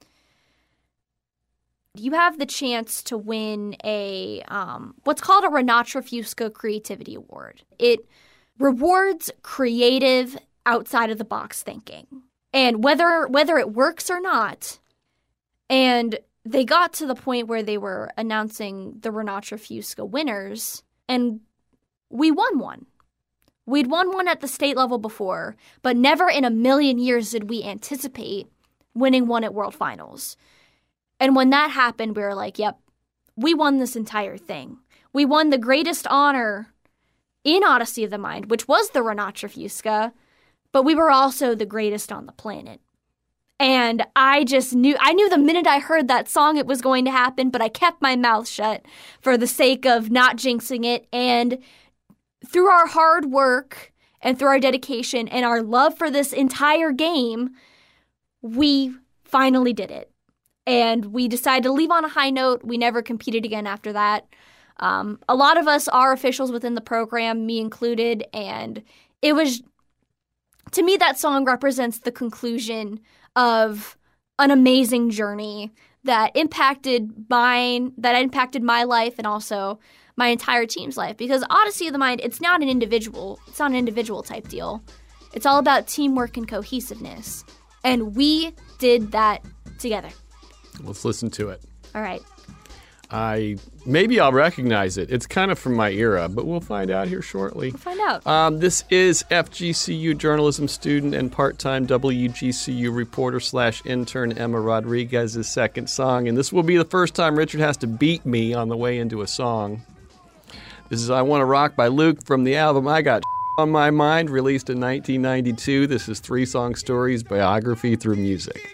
You have the chance to win a um, what's called a Renatra Fusco Creativity Award. It rewards creative, outside-of-the-box thinking. And whether whether it works or not, and they got to the point where they were announcing the Renatra Fusco winners, and we won one. We'd won one at the state level before, but never in a million years did we anticipate winning one at World Finals. And when that happened, we were like, yep, we won this entire thing. We won the greatest honor in Odyssey of the Mind, which was the Renatra Fusco, but we were also the greatest on the planet. And I just knew, I knew the minute I heard that song it was going to happen, but I kept my mouth shut for the sake of not jinxing it. And through our hard work and through our dedication and our love for this entire game, we finally did it. And we decided to leave on a high note. We never competed again after that. Um, a lot of us are officials within the program, me included, and it was, to me, that song represents the conclusion of an amazing journey that impacted mine, that impacted my life and also my entire team's life. Because Odyssey of the Mind, it's not an individual, it's not an individual type deal. It's all about teamwork and cohesiveness. And we did that together. Let's listen to it. All right. I maybe I'll recognize it. It's kind of from my era, but we'll find out here shortly. We'll find out. Um, this is F G C U journalism student and part-time W G C U reporter slash intern Emma Rodriguez's second song, and this will be the first time Richard has to beat me on the way into a song. This is I Wanna Rock by Luke from the album I Got on My Mind, released in nineteen ninety-two. This is Three Song Stories, biography through music.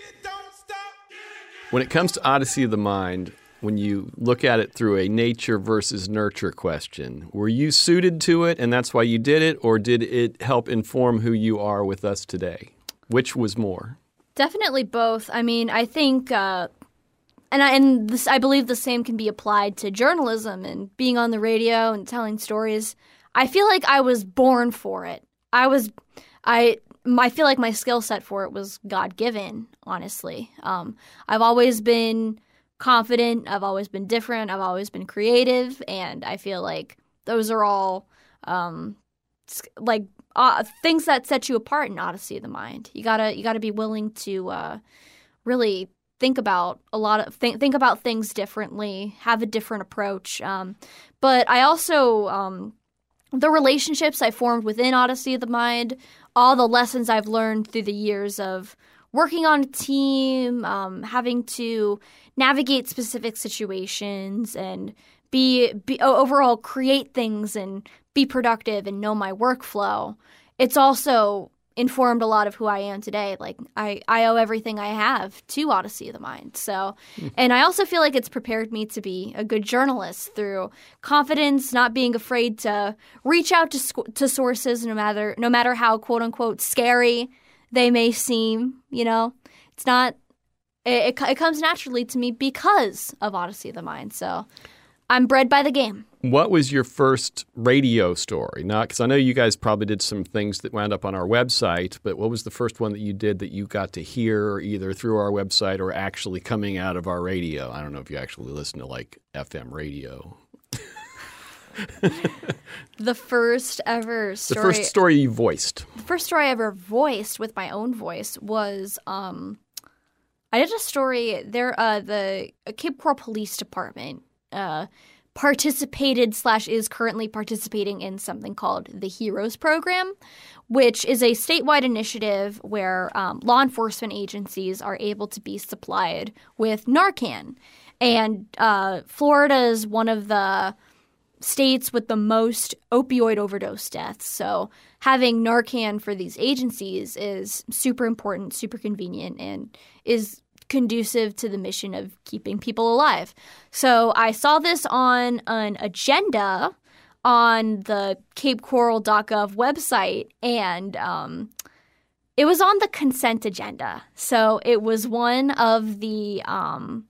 When it comes to Odyssey of the Mind, when you look at it through a nature versus nurture question, were you suited to it and that's why you did it, or did it help inform who you are with us today? Which was more? Definitely both. I mean, I think, uh, and, I, and this, I believe the same can be applied to journalism and being on the radio and telling stories. I feel like I was born for it. I was, I, I feel like my skill set for it was God-given, honestly. Um, I've always been confident. I've always been different. I've always been creative, and I feel like those are all um, like uh, things that set you apart in Odyssey of the Mind. You gotta you gotta be willing to uh, really think about a lot of th- think about things differently, have a different approach. Um, but I also um, the relationships I formed within Odyssey of the Mind, all the lessons I've learned through the years of working on a team, um, having to navigate specific situations and be, be overall create things and be productive and know my workflow. It's also informed a lot of who I am today. Like I, I owe everything I have to Odyssey of the Mind. So, and I also feel like it's prepared me to be a good journalist through confidence, not being afraid to reach out to sc- to sources, no matter no matter how quote unquote scary they may seem. You know, it's not. It, it, it comes naturally to me because of Odyssey of the Mind. So I'm bred by the game. What was your first radio story? Not because I know you guys probably did some things that wound up on our website, but what was the first one that you did that you got to hear either through our website or actually coming out of our radio? I don't know if you actually listen to like F M radio. The first ever story. The first story you voiced. The first story I ever voiced with my own voice was um, I did a story there. Uh, the Cape Coral Police Department uh, participated slash is currently participating in something called the HEROES Program, which is a statewide initiative where um, law enforcement agencies are able to be supplied with Narcan. And uh, Florida is one of the states with the most opioid overdose deaths. So having Narcan for these agencies is super important, super convenient, and is conducive to the mission of keeping people alive. So I saw this on an agenda on the cape coral dot gov website, and um, it was on the consent agenda. So it was one of the um,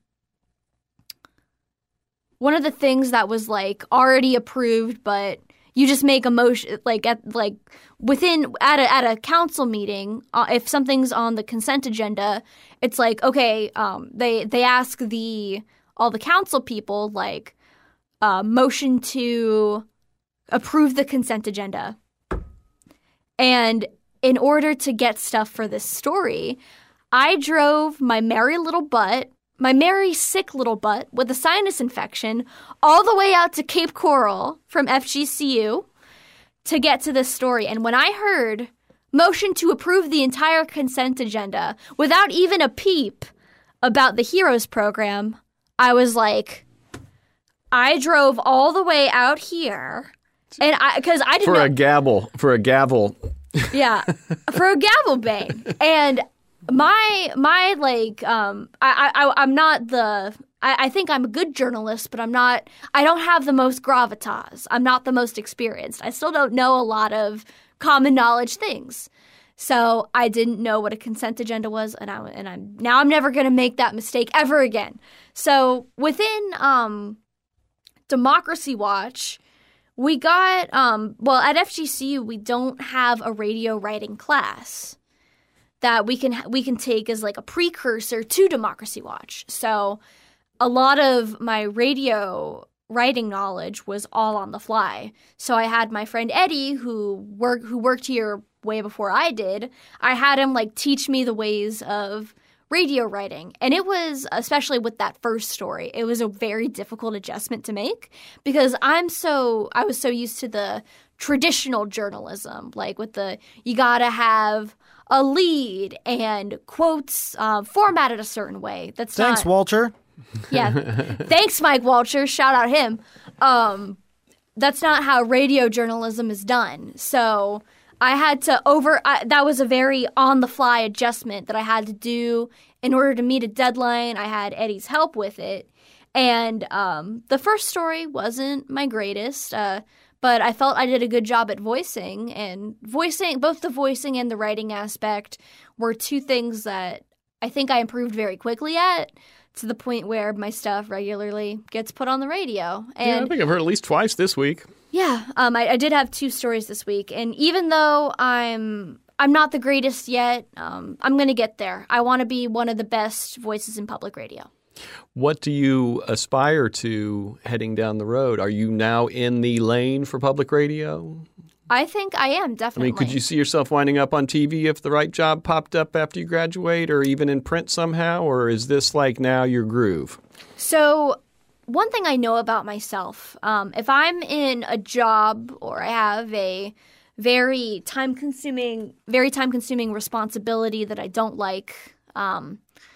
one of the things that was like already approved, but you just make a motion like at like within at a at a council meeting. Uh, if something's on the consent agenda, it's like okay, um, they they ask the all the council people like uh, motion to approve the consent agenda, and in order to get stuff for this story, I drove my merry little butt. My merry sick little butt with a sinus infection all the way out to Cape Coral from F G C U to get to this story. And when I heard motion to approve the entire consent agenda without even a peep about the HEROES Program, I was like, I drove all the way out here and I because I didn't for know, a gavel for a gavel. Yeah, for a gavel bang. And My my like um I I I'm not the I, I think I'm a good journalist, but I'm not I don't have the most gravitas. I'm not the most experienced. I still don't know a lot of common knowledge things. So I didn't know what a consent agenda was, and I and I'm now I'm never gonna make that mistake ever again. So within um Democracy Watch, we got um well at F G C U we don't have a radio writing class. that we can we can take as like a precursor to Democracy Watch. So a lot of my radio writing knowledge was all on the fly. So I had my friend Eddie, who worked who worked here way before I did. I had him like teach me the ways of radio writing. And it was, especially with that first story, it was a very difficult adjustment to make because I'm so I was so used to the traditional journalism, like with the you gotta have a lead and quotes uh, formatted a certain way. That's Thanks, not, Walter. Yeah. Thanks, Mike Walter. Shout out him. Um, that's not how radio journalism is done. So I had to over I, – that was a very on-the-fly adjustment that I had to do in order to meet a deadline. I had Eddie's help with it. And um, the first story wasn't my greatest, uh, but I felt I did a good job at voicing. And voicing – both the voicing and the writing aspect were two things that I think I improved very quickly at, to the point where my stuff regularly gets put on the radio. And yeah, I think I've heard at least twice this week. Yeah, um, I, I did have two stories this week, and even though I'm I'm not the greatest yet, um, I'm going to get there. I want to be one of the best voices in public radio. What do you aspire to heading down the road? Are you now in the lane for public radio? I think I am, I definitely. mean, could you see yourself winding up on T V if the right job popped up after you graduate, or even in print somehow? Or is this like now your groove? So one thing I know about myself, um, if I'm in a job or I have a very time-consuming, very time-consuming responsibility that I don't like, um,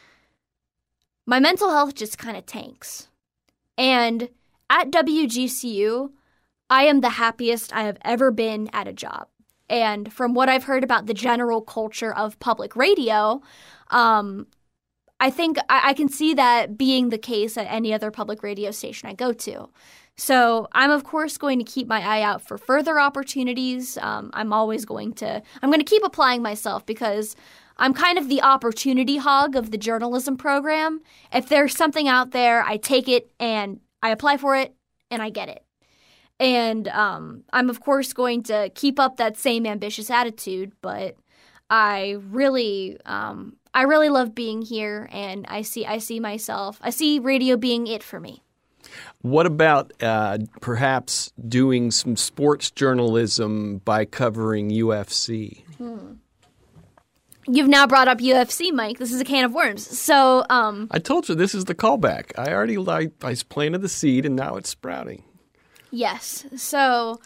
my mental health just kind of tanks. And at W G C U, I am the happiest I have ever been at a job. And from what I've heard about the general culture of public radio, um, I think I, I can see that being the case at any other public radio station I go to. So I'm, of course, going to keep my eye out for further opportunities. Um, I'm always going to – I'm going to keep applying myself because I'm kind of the opportunity hog of the journalism program. If there's something out there, I take it and I apply for it and I get it. And um, I'm, of course, going to keep up that same ambitious attitude, but I really um, I really love being here, and I see I see myself – I see radio being it for me. What about uh, perhaps doing some sports journalism by covering U F C? Hmm. You've now brought up U F C, Mike. This is a can of worms. So um, I told you this is the callback. I already I, I planted the seed, and now it's sprouting. Yes. So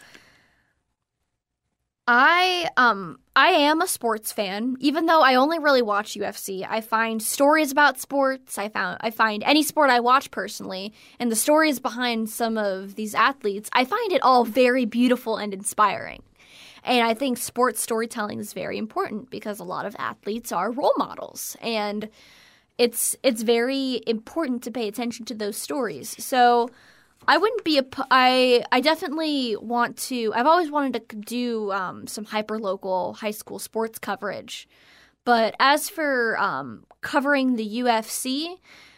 I um I am a sports fan. Even though I only really watch U F C, I find stories about sports. I found I find any sport I watch personally, and the stories behind some of these athletes, I find it all very beautiful and inspiring. And I think sports storytelling is very important because a lot of athletes are role models, and it's it's very important to pay attention to those stories. So I wouldn't be a – I I definitely want to – I've always wanted to do um, some hyper-local high school sports coverage. But as for um, covering the U F C,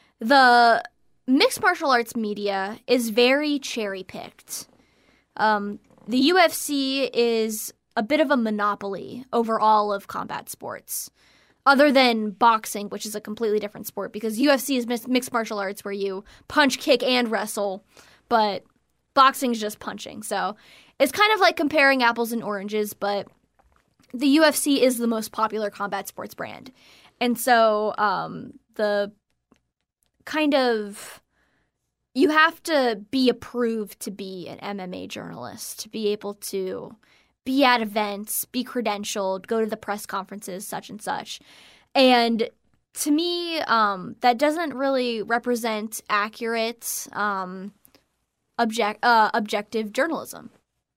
the mixed martial arts media is very cherry-picked. Um, the U F C is a bit of a monopoly over all of combat sports, other than boxing, which is a completely different sport because U F C is mixed martial arts where you punch, kick, and wrestle. But boxing is just punching. So it's kind of like comparing apples and oranges, but the U F C is the most popular combat sports brand. And so um, the kind of – you have to be approved to be an M M A journalist, to be able to be at events, be credentialed, go to the press conferences, such and such. And to me, um, that doesn't really represent accurate um, – Object, uh, objective journalism,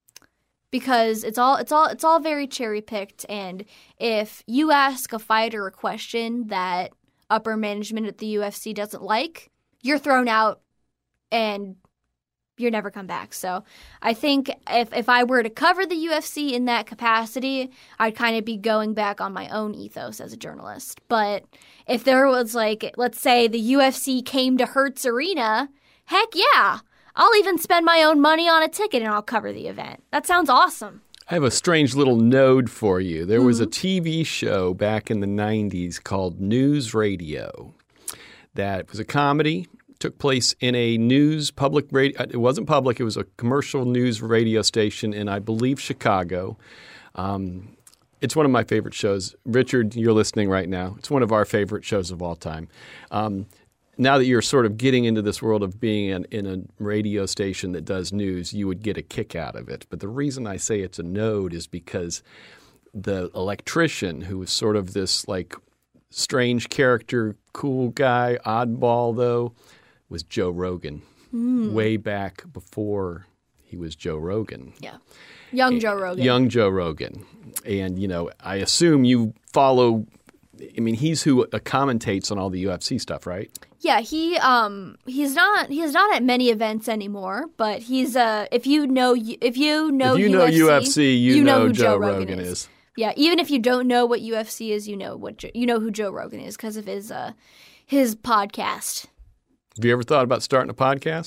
because it's all it's all it's all very cherry picked. And if you ask a fighter a question that upper management at the U F C doesn't like, you're thrown out and you're never come back. So I think if if I were to cover the U F C in that capacity, I'd kind of be going back on my own ethos as a journalist. But if there was like, let's say the U F C came to Hertz Arena, heck yeah. I'll even spend my own money on a ticket and I'll cover the event. That sounds awesome. I have a strange little node for you. There was a T V show back in the nineties called News Radio that was a comedy, took place in a news public radio. It wasn't public. It was a commercial news radio station in, I believe, Chicago. Um, it's one of my favorite shows. Richard, you're listening right now. It's one of our favorite shows of all time. Um, now that you're sort of getting into this world of being in, in a radio station that does news, you would get a kick out of it. But the reason I say it's a node is because the electrician, who was sort of this like strange character, cool guy, oddball though, was Joe Rogan. Mm. Way back before he was Joe Rogan. Yeah. Young Joe Rogan. Young Joe Rogan. And, you know, I assume you follow – I mean, he's who commentates on all the U F C stuff, right? Yeah, he um he's not he's not at many events anymore, but he's uh if you know if you know if you U F C, know U F C, you, you know, know who Joe, Joe Rogan, Rogan is. is. Yeah, even if you don't know what U F C is, you know what you know who Joe Rogan is because of his uh his podcast. Have you ever thought about starting a podcast?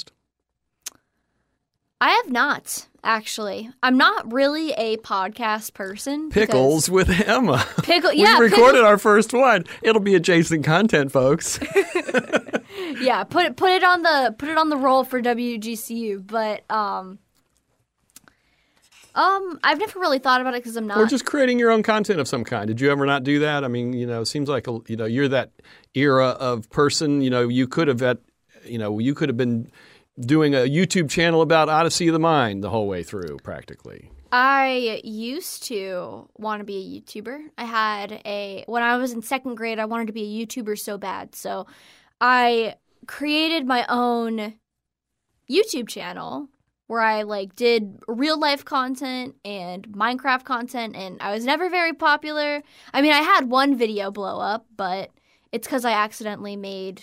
I have not, actually. I'm not really a podcast person. Pickles with Emma. Pickle, yeah. We recorded pickle. our first one. It'll be adjacent content, folks. Yeah, put it put it on the put it on the roll for W G C U. But um, um, I've never really thought about it because I'm not. Or just creating your own content of some kind. Did you ever not do that? I mean, you know, it seems like a, you know you're that era of person. You know, you could have at, you know, you could have been doing a YouTube channel about Odyssey of the Mind the whole way through, practically. I used to want to be a YouTuber. I had a when I was in second grade, I wanted to be a YouTuber so bad. So I created my own YouTube channel where I like did real life content and Minecraft content, and I was never very popular. I mean, I had one video blow up, but it's because I accidentally made.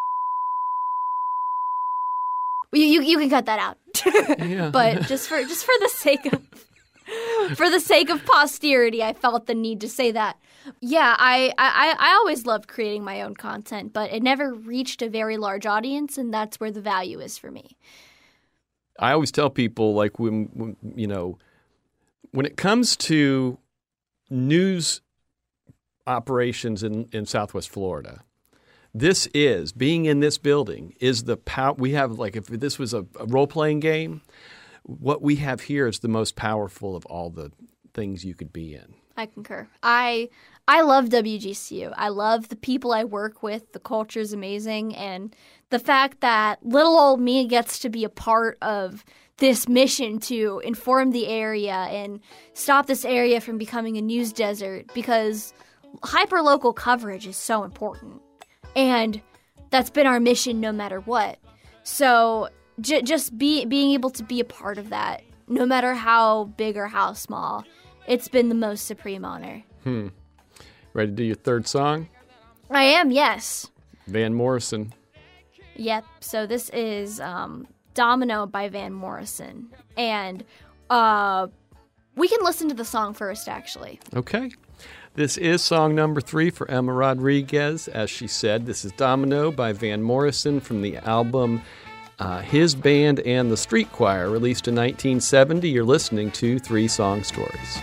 You, you you can cut that out, yeah. But just for just for the sake of for the sake of posterity, I felt the need to say that. Yeah, I, I I always loved creating my own content, but it never reached a very large audience, and that's where the value is for me. I always tell people, like when, when you know, when it comes to news operations in, in Southwest Florida. This is, being in this building, is the power. We have, like, if this was a, a role-playing game, what we have here is the most powerful of all the things you could be in. I concur. I I love W G C U. I love the people I work with. The culture is amazing. And the fact that little old me gets to be a part of this mission to inform the area and stop this area from becoming a news desert, because hyperlocal coverage is so important. And that's been our mission no matter what. So j- just be, being able to be a part of that, no matter how big or how small, it's been the most supreme honor. Hmm. Ready to do your third song? I am, yes. Van Morrison. Yep. So this is um, Domino by Van Morrison. And uh, we can listen to the song first, actually. Okay. This is song number three for Emma Rodriguez. As she said, this is Domino by Van Morrison from the album uh, His Band and the Street Choir, released in nineteen seventy. You're listening to Three Song Stories.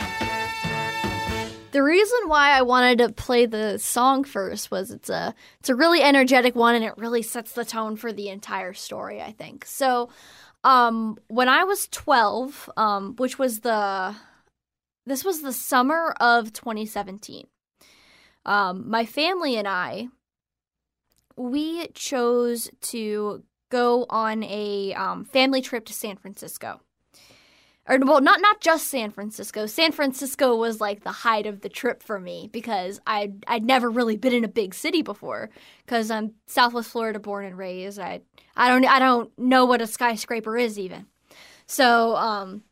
The reason why I wanted to play the song first was it's a it's a really energetic one, and it really sets the tone for the entire story, I think. So um, when I was twelve, um, which was the... This was the summer of twenty seventeen. Um, my family and I, we chose to go on a um, family trip to San Francisco. Or, well, not not just San Francisco. San Francisco was like the height of the trip for me because I'd, I'd never really been in a big city before because I'm Southwest Florida born and raised. I I don't I don't know what a skyscraper is even. So, um...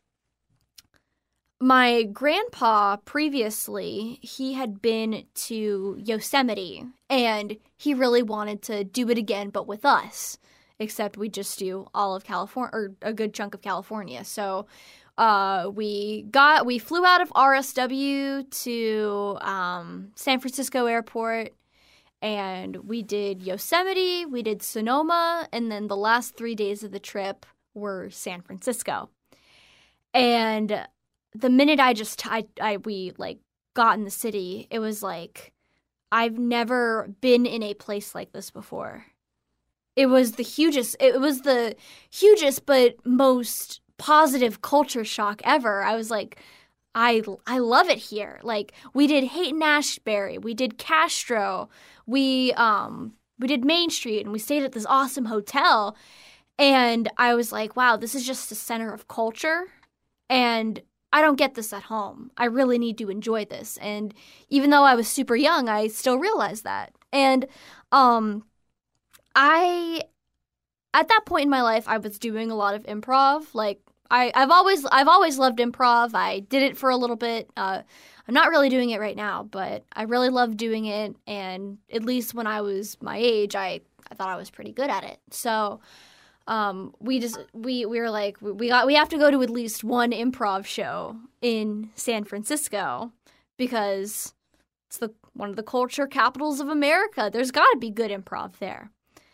my grandpa previously, he had been to Yosemite, and he really wanted to do it again, but with us, except we just do all of California, or a good chunk of California. So uh, we got, we flew out of R S W to um, San Francisco Airport, and we did Yosemite, we did Sonoma, and then the last three days of the trip were San Francisco. And the minute I just I, I we like got in the city, it was like I've never been in a place like this before. It was the hugest. It was the hugest, but most positive culture shock ever. I was like, I I love it here. Like we did Haight Ashbury, we did Castro, we um we did Main Street, and we stayed at this awesome hotel. And I was like, wow, this is just the center of culture, and I don't get this at home. I really need to enjoy this. And even though I was super young, I still realized that. And um, I, at that point in my life, I was doing a lot of improv. Like I, I've always, I've always loved improv. I did it for a little bit. Uh, I'm not really doing it right now, but I really loved doing it. And at least when I was my age, I, I thought I was pretty good at it. So. Um, we just we we were like we got we have to go to at least one improv show in San Francisco because it's the one of the culture capitals of America. There's got to be good improv there.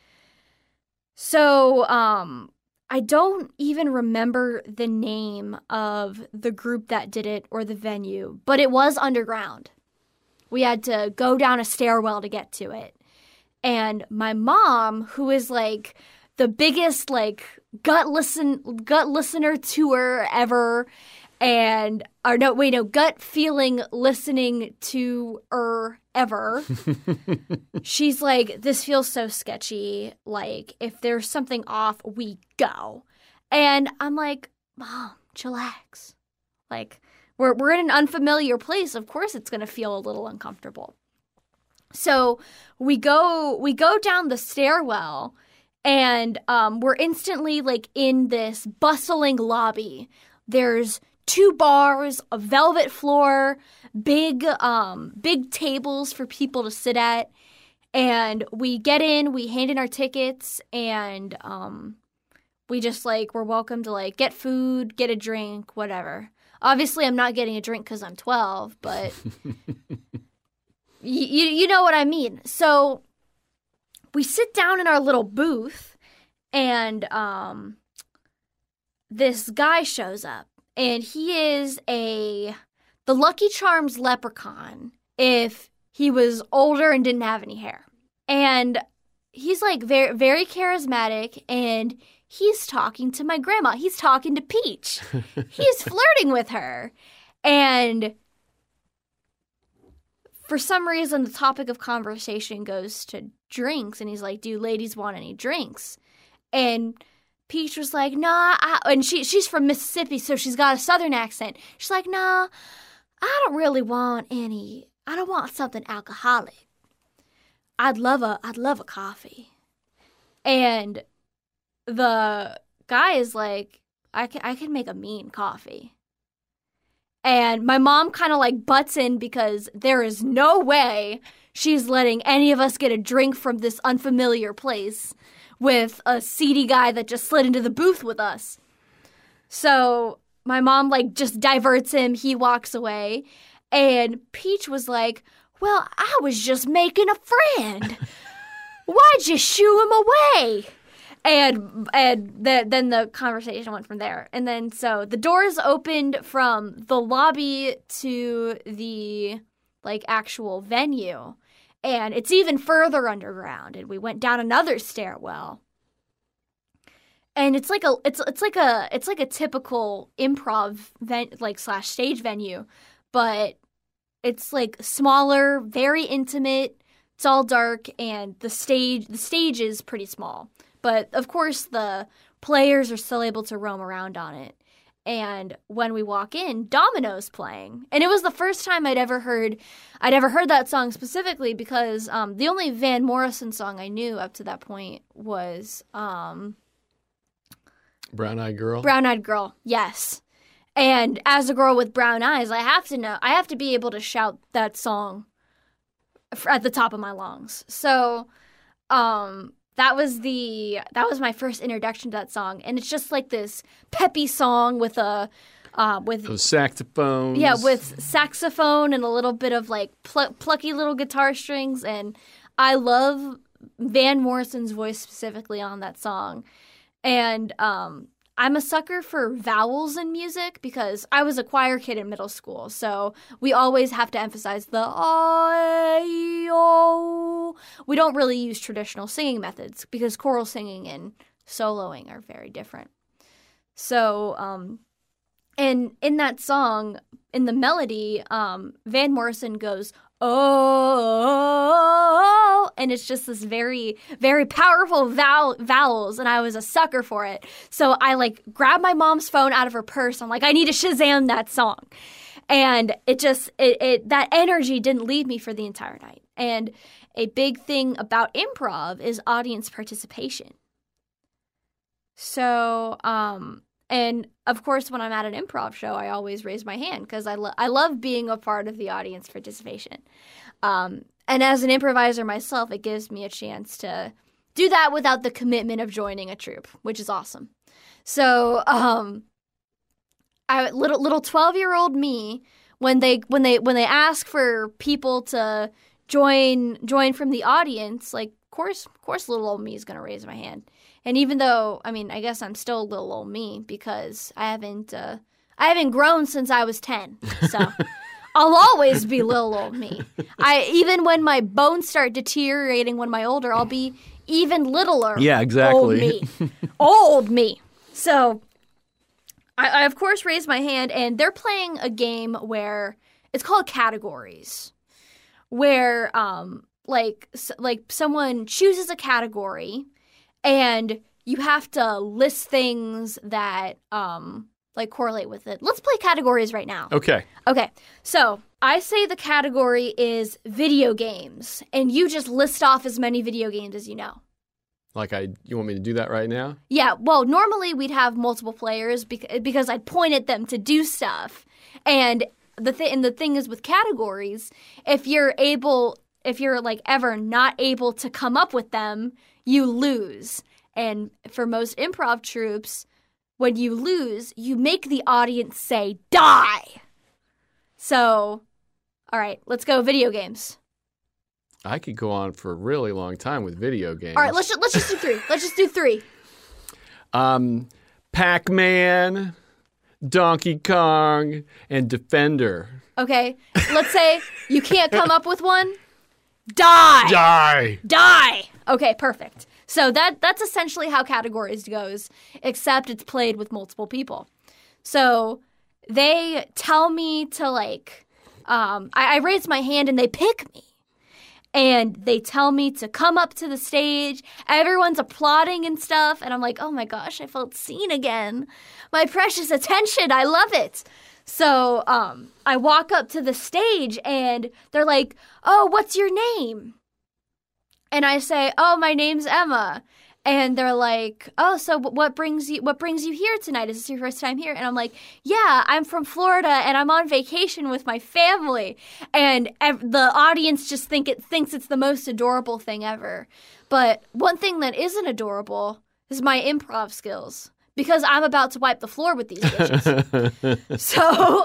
So um, I don't even remember the name of the group that did it or the venue, but it was underground. We had to go down a stairwell to get to it, and my mom, who is like. The biggest like gut listen gut listener tour ever, and or no wait no gut feeling listening to er ever. She's like, this feels so sketchy. Like if there's something off, we go. And I'm like, Mom, chillax. Like we're we're in an unfamiliar place. Of course, it's gonna feel a little uncomfortable. So we go we go down the stairwell. And um, we're instantly, like, in this bustling lobby. There's two bars, a velvet floor, big um, big tables for people to sit at. And we get in, we hand in our tickets, and um, we just, like, we're welcome to, like, get food, get a drink, whatever. Obviously, I'm not getting a drink because I'm twelve, but y- you, you know what I mean. So... we sit down in our little booth, and um, this guy shows up, and he is a the Lucky Charms leprechaun if he was older and didn't have any hair. And he's like very very charismatic, and he's talking to my grandma. He's talking to Peach. He's flirting with her, and for some reason, the topic of conversation goes to drinks, and he's like, do ladies want any drinks? And Peach was like, nah, I, and she she's from Mississippi, so she's got a southern accent. She's like, nah, I don't really want any, I don't want something alcoholic. I'd love a, I'd love a coffee. And the guy is like, I can, I can make a mean coffee. And my mom kind of like butts in because there is no way she's letting any of us get a drink from this unfamiliar place with a seedy guy that just slid into the booth with us. So my mom like just diverts him. He walks away. And Peach was like, well, I was just making a friend. Why'd you shoo him away? And and the, then the conversation went from there. And then so the doors opened from the lobby to the like actual venue. And it's even further underground. And we went down another stairwell. And it's like a it's it's like a it's like a typical improv ven- like slash stage venue, but it's like smaller, very intimate. It's all dark, and the stage the stage is pretty small. But, of course, the players are still able to roam around on it. And when we walk in, Domino's playing. And it was the first time I'd ever heard I'd ever heard that song specifically because um, the only Van Morrison song I knew up to that point was... Um, Brown Eyed Girl? Brown Eyed Girl, yes. And as a girl with brown eyes, I have to know, I have to be able to shout that song at the top of my lungs. So... um. That was the that was my first introduction to that song, and it's just like this peppy song with a uh, with Those saxophones. Yeah, with saxophone and a little bit of like pl- plucky little guitar strings, and I love Van Morrison's voice specifically on that song, and um, I'm a sucker for vowels in music because I was a choir kid in middle school. So we always have to emphasize the I-O. We don't really use traditional singing methods because choral singing and soloing are very different. So, um, and in that song, in the melody, um, Van Morrison goes, oh, and it's just this very, very powerful vowel, vowels, and I was a sucker for it. So I, like, grabbed my mom's phone out of her purse. I'm like, I need to Shazam that song. And it just, it, it that energy didn't leave me for the entire night. And a big thing about improv is audience participation. So, um... And, of course, when I'm at an improv show, I always raise my hand because I, lo- I love being a part of the audience participation. Um, and as an improviser myself, it gives me a chance to do that without the commitment of joining a troupe, which is awesome. So, um, I, little little twelve-year-old me, when they when they when they ask for people to join join from the audience, like, of course, of course, little old me is gonna raise my hand. And even though, I mean, I guess I'm still little old me because I haven't, uh, I haven't grown since I was ten. So I'll always be little old me. I even when my bones start deteriorating when I'm older, I'll be even littler. Yeah, exactly. Old me, old me. So I, I of course raise my hand, and they're playing a game where it's called categories, where um like like someone chooses a category. And you have to list things that, um, like, correlate with it. Let's play categories right now. Okay. Okay. So I say the category is video games, and you just list off as many video games as you know. Like I, you want me to do that right now? Yeah. Well, normally we'd have multiple players because because I'd point at them to do stuff. And the th- and the thing is with categories, if you're able, if you're like ever not able to come up with them, you lose. And for most improv troupes, when you lose, you make the audience say, die. So, all right, let's go video games. I could go on for a really long time with video games. All right, let's just, let's just do three. Let's just do three. Um, Pac-Man, Donkey Kong, and Defender. Okay, let's say you can't come up with one. Die. Die. Die. Okay, perfect. So that that's essentially how categories goes, except it's played with multiple people. So they tell me to, like, um, I, I raise my hand and they pick me. And they tell me to come up to the stage. Everyone's applauding and stuff. And I'm like, oh my gosh, I felt seen again. My precious attention. I love it. So um, I walk up to the stage and they're like, oh, what's your name? And I say, oh, my name's Emma. And they're like, oh, so what brings you what brings you here tonight? Is this your first time here? And I'm like, yeah, I'm from Florida and I'm on vacation with my family. And ev- the audience just think it thinks it's the most adorable thing ever. But one thing that isn't adorable is my improv skills. Because I'm about to wipe the floor with these bitches. So,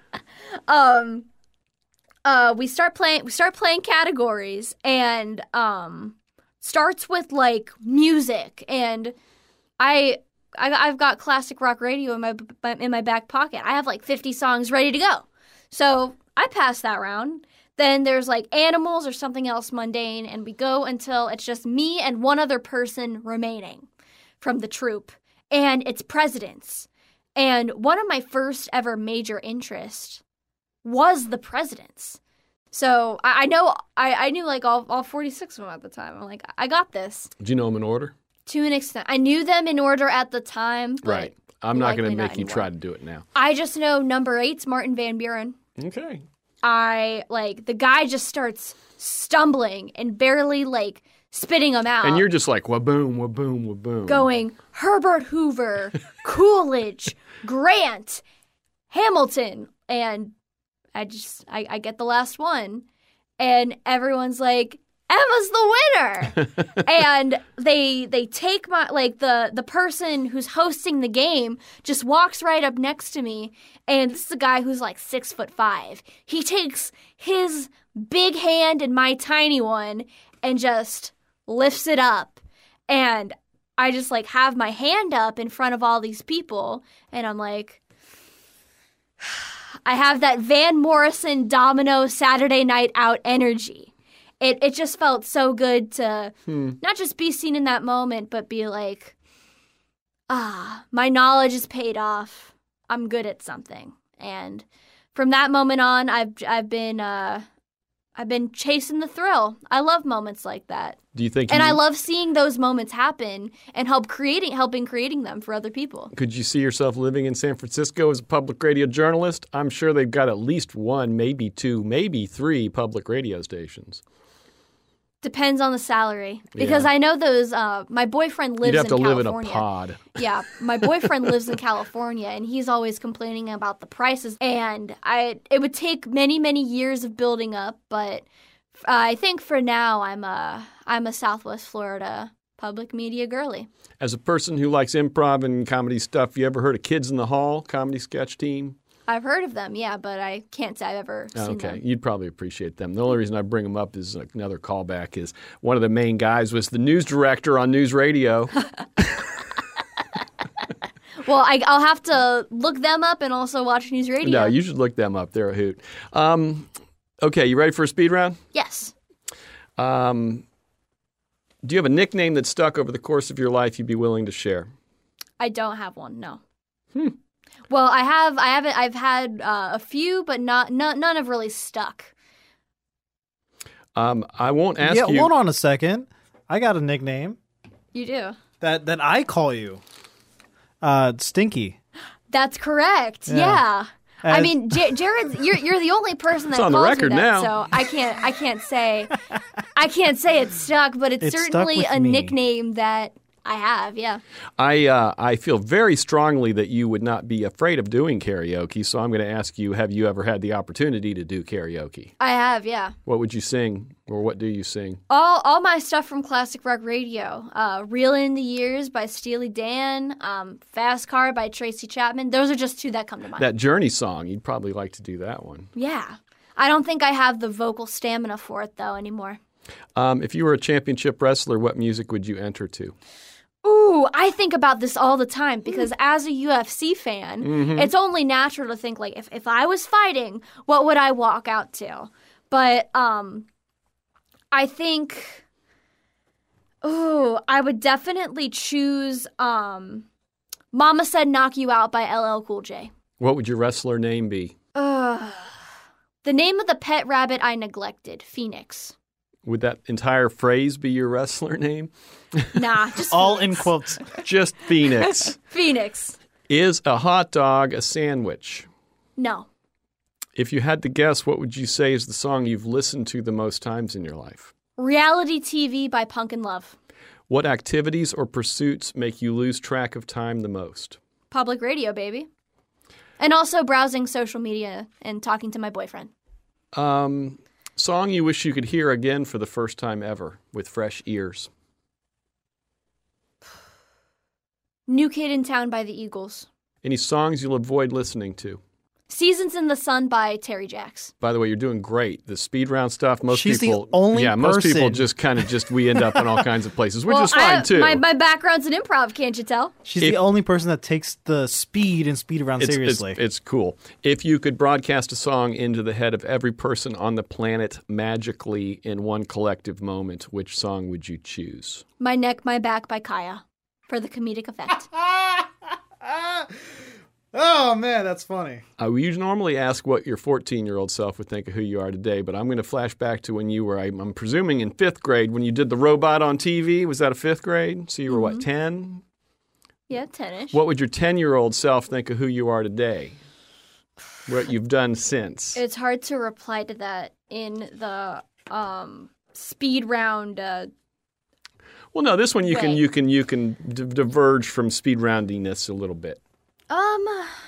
um, uh, we start playing. We start playing categories, and um, starts with like music. And I, I, I've got classic rock radio in my in my back pocket. I have like fifty songs ready to go. So I pass that round. Then there's like animals or something else mundane, and we go until it's just me and one other person remaining from the troupe. And it's presidents. And one of my first ever major interests was the presidents. So I, I know, I, I knew like all, all forty-six of them at the time. I'm like, I got this. Do you know them in order? To an extent. I knew them in order at the time. But right. I'm not going to make you anymore. try to do it now. I just know number eight's Martin Van Buren. Okay. I, like, the guy just starts stumbling and barely, like, spitting them out. And you're just like, wa-boom, wa-boom, wa-boom. Going, Herbert Hoover, Coolidge, Grant, Hamilton. And I just, I, I get the last one. And everyone's like, Emma's the winner. And they they take my, like, the, the person who's hosting the game just walks right up next to me. And this is a guy who's like six foot five. He takes his big hand and my tiny one and just lifts it up. And I just like have my hand up in front of all these people, and I'm like, I have that Van Morrison Domino Saturday Night Out energy. It it just felt so good to hmm. not just be seen in that moment, but be like, ah, my knowledge is paid off. I'm good at something. And from that moment on, I've I've been uh, I've been chasing the thrill. I love moments like that. Do you think? And you, I love seeing those moments happen and help creating, helping creating them for other people. Could you see yourself living in San Francisco as a public radio journalist? I'm sure they've got at least one, maybe two, maybe three public radio stations. Depends on the salary, because yeah. I know those. Uh, my boyfriend lives You'd have in to California. live in a pod. Yeah, my boyfriend lives in California, and he's always complaining about the prices. And I, it would take many, many years of building up, but uh, I think for now, I'm a, I'm a Southwest Florida public media girly. As a person who likes improv and comedy stuff, you ever heard of Kids in the Hall comedy sketch team? I've heard of them, yeah, but I can't say I've ever seen okay. them. Okay, you'd probably appreciate them. The only reason I bring them up is another callback is one of the main guys was the news director on News Radio. Well, I, I'll have to look them up and also watch News Radio. No, you should look them up. They're a hoot. Um, okay, you ready for a speed round? Yes. Um, do you have a nickname that stuck over the course of your life you'd be willing to share? I don't have one, no. Hmm. Well, I have, I haven't, I've had uh, a few, but not, none, none have really stuck. Um, I won't ask yeah, you. Hold on a second. I got a nickname. You do? That that I call you. Uh, Stinky. That's correct. Yeah. yeah. I mean, J- Jared, you're you're the only person that it's on calls the record me that, now. So I can't, I can't say, I can't say it stuck, but it's it certainly a me. nickname that I have, yeah. I uh, I feel very strongly that you would not be afraid of doing karaoke, so I'm going to ask you, have you ever had the opportunity to do karaoke? I have, yeah. What would you sing, or what do you sing? All all my stuff from Classic Rock Radio. Uh, Reelin' in the Years by Steely Dan, um, Fast Car by Tracy Chapman. Those are just two that come to mind. That Journey song, you'd probably like to do that one. Yeah. I don't think I have the vocal stamina for it, though, anymore. Um, if you were a championship wrestler, what music would you enter to? Ooh, I think about this all the time because as a U F C fan, mm-hmm. it's only natural to think, like, if, if I was fighting, what would I walk out to? But um, I think, ooh, I would definitely choose um, Mama Said Knock You Out by L L Cool J. What would your wrestler name be? Uh, the name of the pet rabbit I neglected, Phoenix. Would that entire phrase be your wrestler name? Nah, just all Phoenix. in quotes. Just Phoenix. Phoenix. Is a hot dog a sandwich? No. If you had to guess, what would you say is the song you've listened to the most times in your life? Reality T V by Punkin' Love. What activities or pursuits make you lose track of time the most? Public radio, baby. And also browsing social media and talking to my boyfriend. Um... Song you wish you could hear again for the first time ever with fresh ears. New Kid in Town by the Eagles. Any songs you'll avoid listening to? Seasons in the Sun by Terry Jacks. By the way, you're doing great. The speed round stuff, most She's people, the only yeah, most person. people just kind of just we end up in all kinds of places, which well, is fine I, too. My my background's in improv, can't you tell? She's if, the only person that takes the speed and speed around it's, seriously. It's, it's cool. If you could broadcast a song into the head of every person on the planet magically in one collective moment, which song would you choose? My Neck, My Back by Kaya for the comedic effect. Oh, man, that's funny. Uh, we normally ask what your fourteen-year-old self would think of who you are today, but I'm going to flash back to when you were, I'm, I'm presuming, in fifth grade when you did the robot on T V. Was that a fifth grade? So you were, mm-hmm. what, ten? Yeah, ten-ish. What would your ten-year-old self think of who you are today? What you've done since? It's hard to reply to that in the um, speed round. Uh, well, no, this one you way. can you can you can d- diverge from speed roundiness a little bit. Um,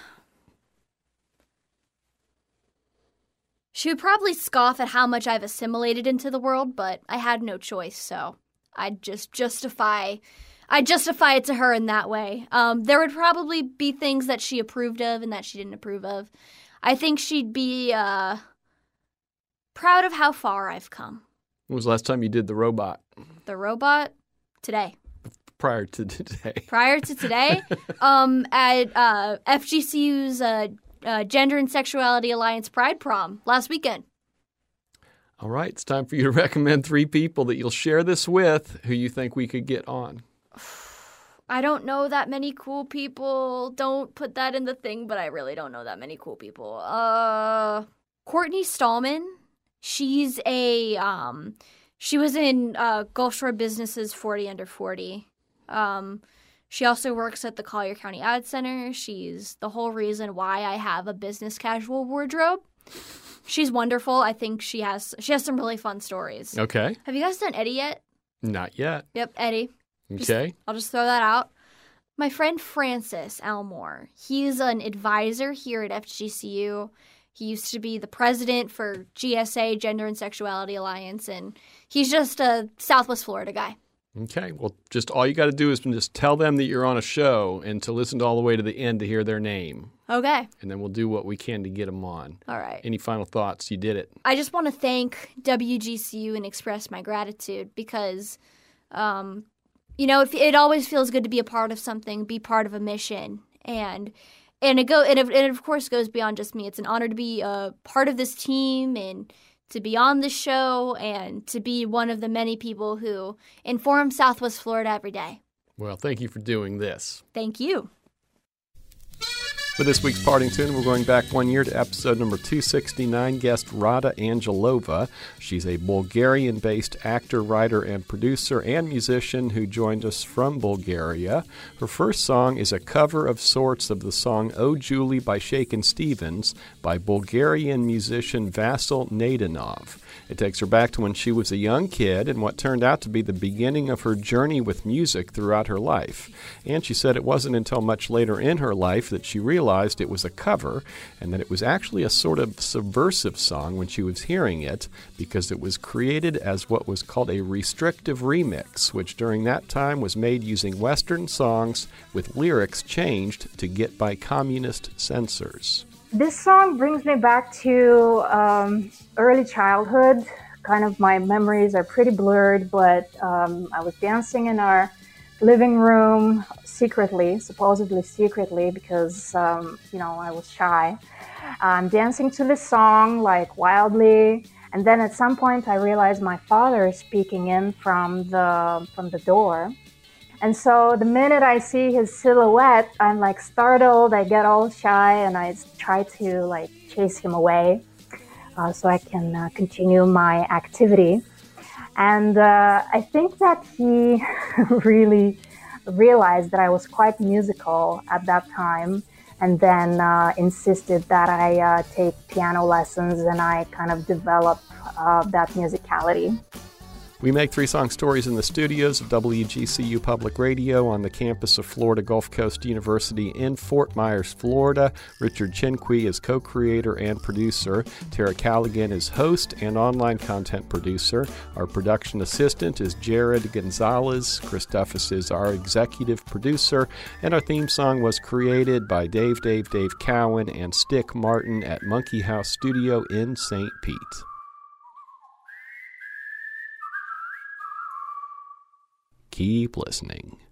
she would probably scoff at how much I've assimilated into the world, but I had no choice, so I'd just justify, I'd justify it to her in that way. Um, there would probably be things that she approved of and that she didn't approve of. I think she'd be uh, proud of how far I've come. When was the last time you did the robot? The robot? Today. prior to today? Prior to today, um, at uh, F G C U's uh, uh, Gender and Sexuality Alliance Pride Prom last weekend. All right, it's time for you to recommend three people that you'll share this with who you think we could get on. I don't know that many cool people. Don't put that in the thing, but I really don't know that many cool people. Uh, Courtney Stallman. She's a, um, she was in uh, Gulf Shore Business's forty under forty. Um, she also works at the Collier County Ad Center. She's the whole reason why I have a business casual wardrobe. She's wonderful. I think she has she has some really fun stories. Okay. Have you guys done Eddie yet? Not yet. Yep, Eddie. Just, Okay. I'll just throw that out. My friend Francis Elmore. He's an advisor here at F G C U. He used to be the president for G S A, Gender and Sexuality Alliance, and he's just a Southwest Florida guy. Okay. Well, just all you got to do is just tell them that you're on a show and to listen to all the way to the end to hear their name. Okay. And then we'll do what we can to get them on. All right. Any final thoughts? You did it. I just want to thank W G C U and express my gratitude because, um, you know, if, it always feels good to be a part of something, be part of a mission. And and it, go, and it, it, of course, goes beyond just me. It's an honor to be a part of this team and to be on the show and to be one of the many people who inform Southwest Florida every day. Well, thank you for doing this. Thank you. For this week's Parting Tune, we're going back one year to episode number two sixty-nine, guest Rada Angelova. She's a Bulgarian-based actor, writer, and producer and musician who joined us from Bulgaria. Her first song is a cover of sorts of the song Oh Julie by Shakin' Stevens by Bulgarian musician Vasil Nadanov. It takes her back to when she was a young kid and what turned out to be the beginning of her journey with music throughout her life. And she said it wasn't until much later in her life that she realized it was a cover and that it was actually a sort of subversive song when she was hearing it because it was created as what was called a restrictive remix, which during that time was made using Western songs with lyrics changed to get by communist censors. This song brings me back to um, early childhood. Kind of my memories are pretty blurred, but um, I was dancing in our living room secretly, supposedly secretly, because, um, you know, I was shy. I'm dancing to this song, like, wildly. And then at some point I realized my father is speaking in from the, from the door. And so the minute I see his silhouette, I'm like startled, I get all shy, and I try to like chase him away uh, so I can uh, continue my activity. And uh, I think that he really realized that I was quite musical at that time, and then uh, insisted that I uh, take piano lessons and I kind of develop uh, that musicality. We make Three Song Stories in the studios of W G C U Public Radio on the campus of Florida Gulf Coast University in Fort Myers, Florida. Richard Chinqui is co-creator and producer. Tara Callaghan is host and online content producer. Our production assistant is Jared Gonzalez. Chris Duffus is our executive producer. And our theme song was created by Dave Dave Dave Cowan and Stick Martin at Monkey House Studio in Saint Pete. Keep listening.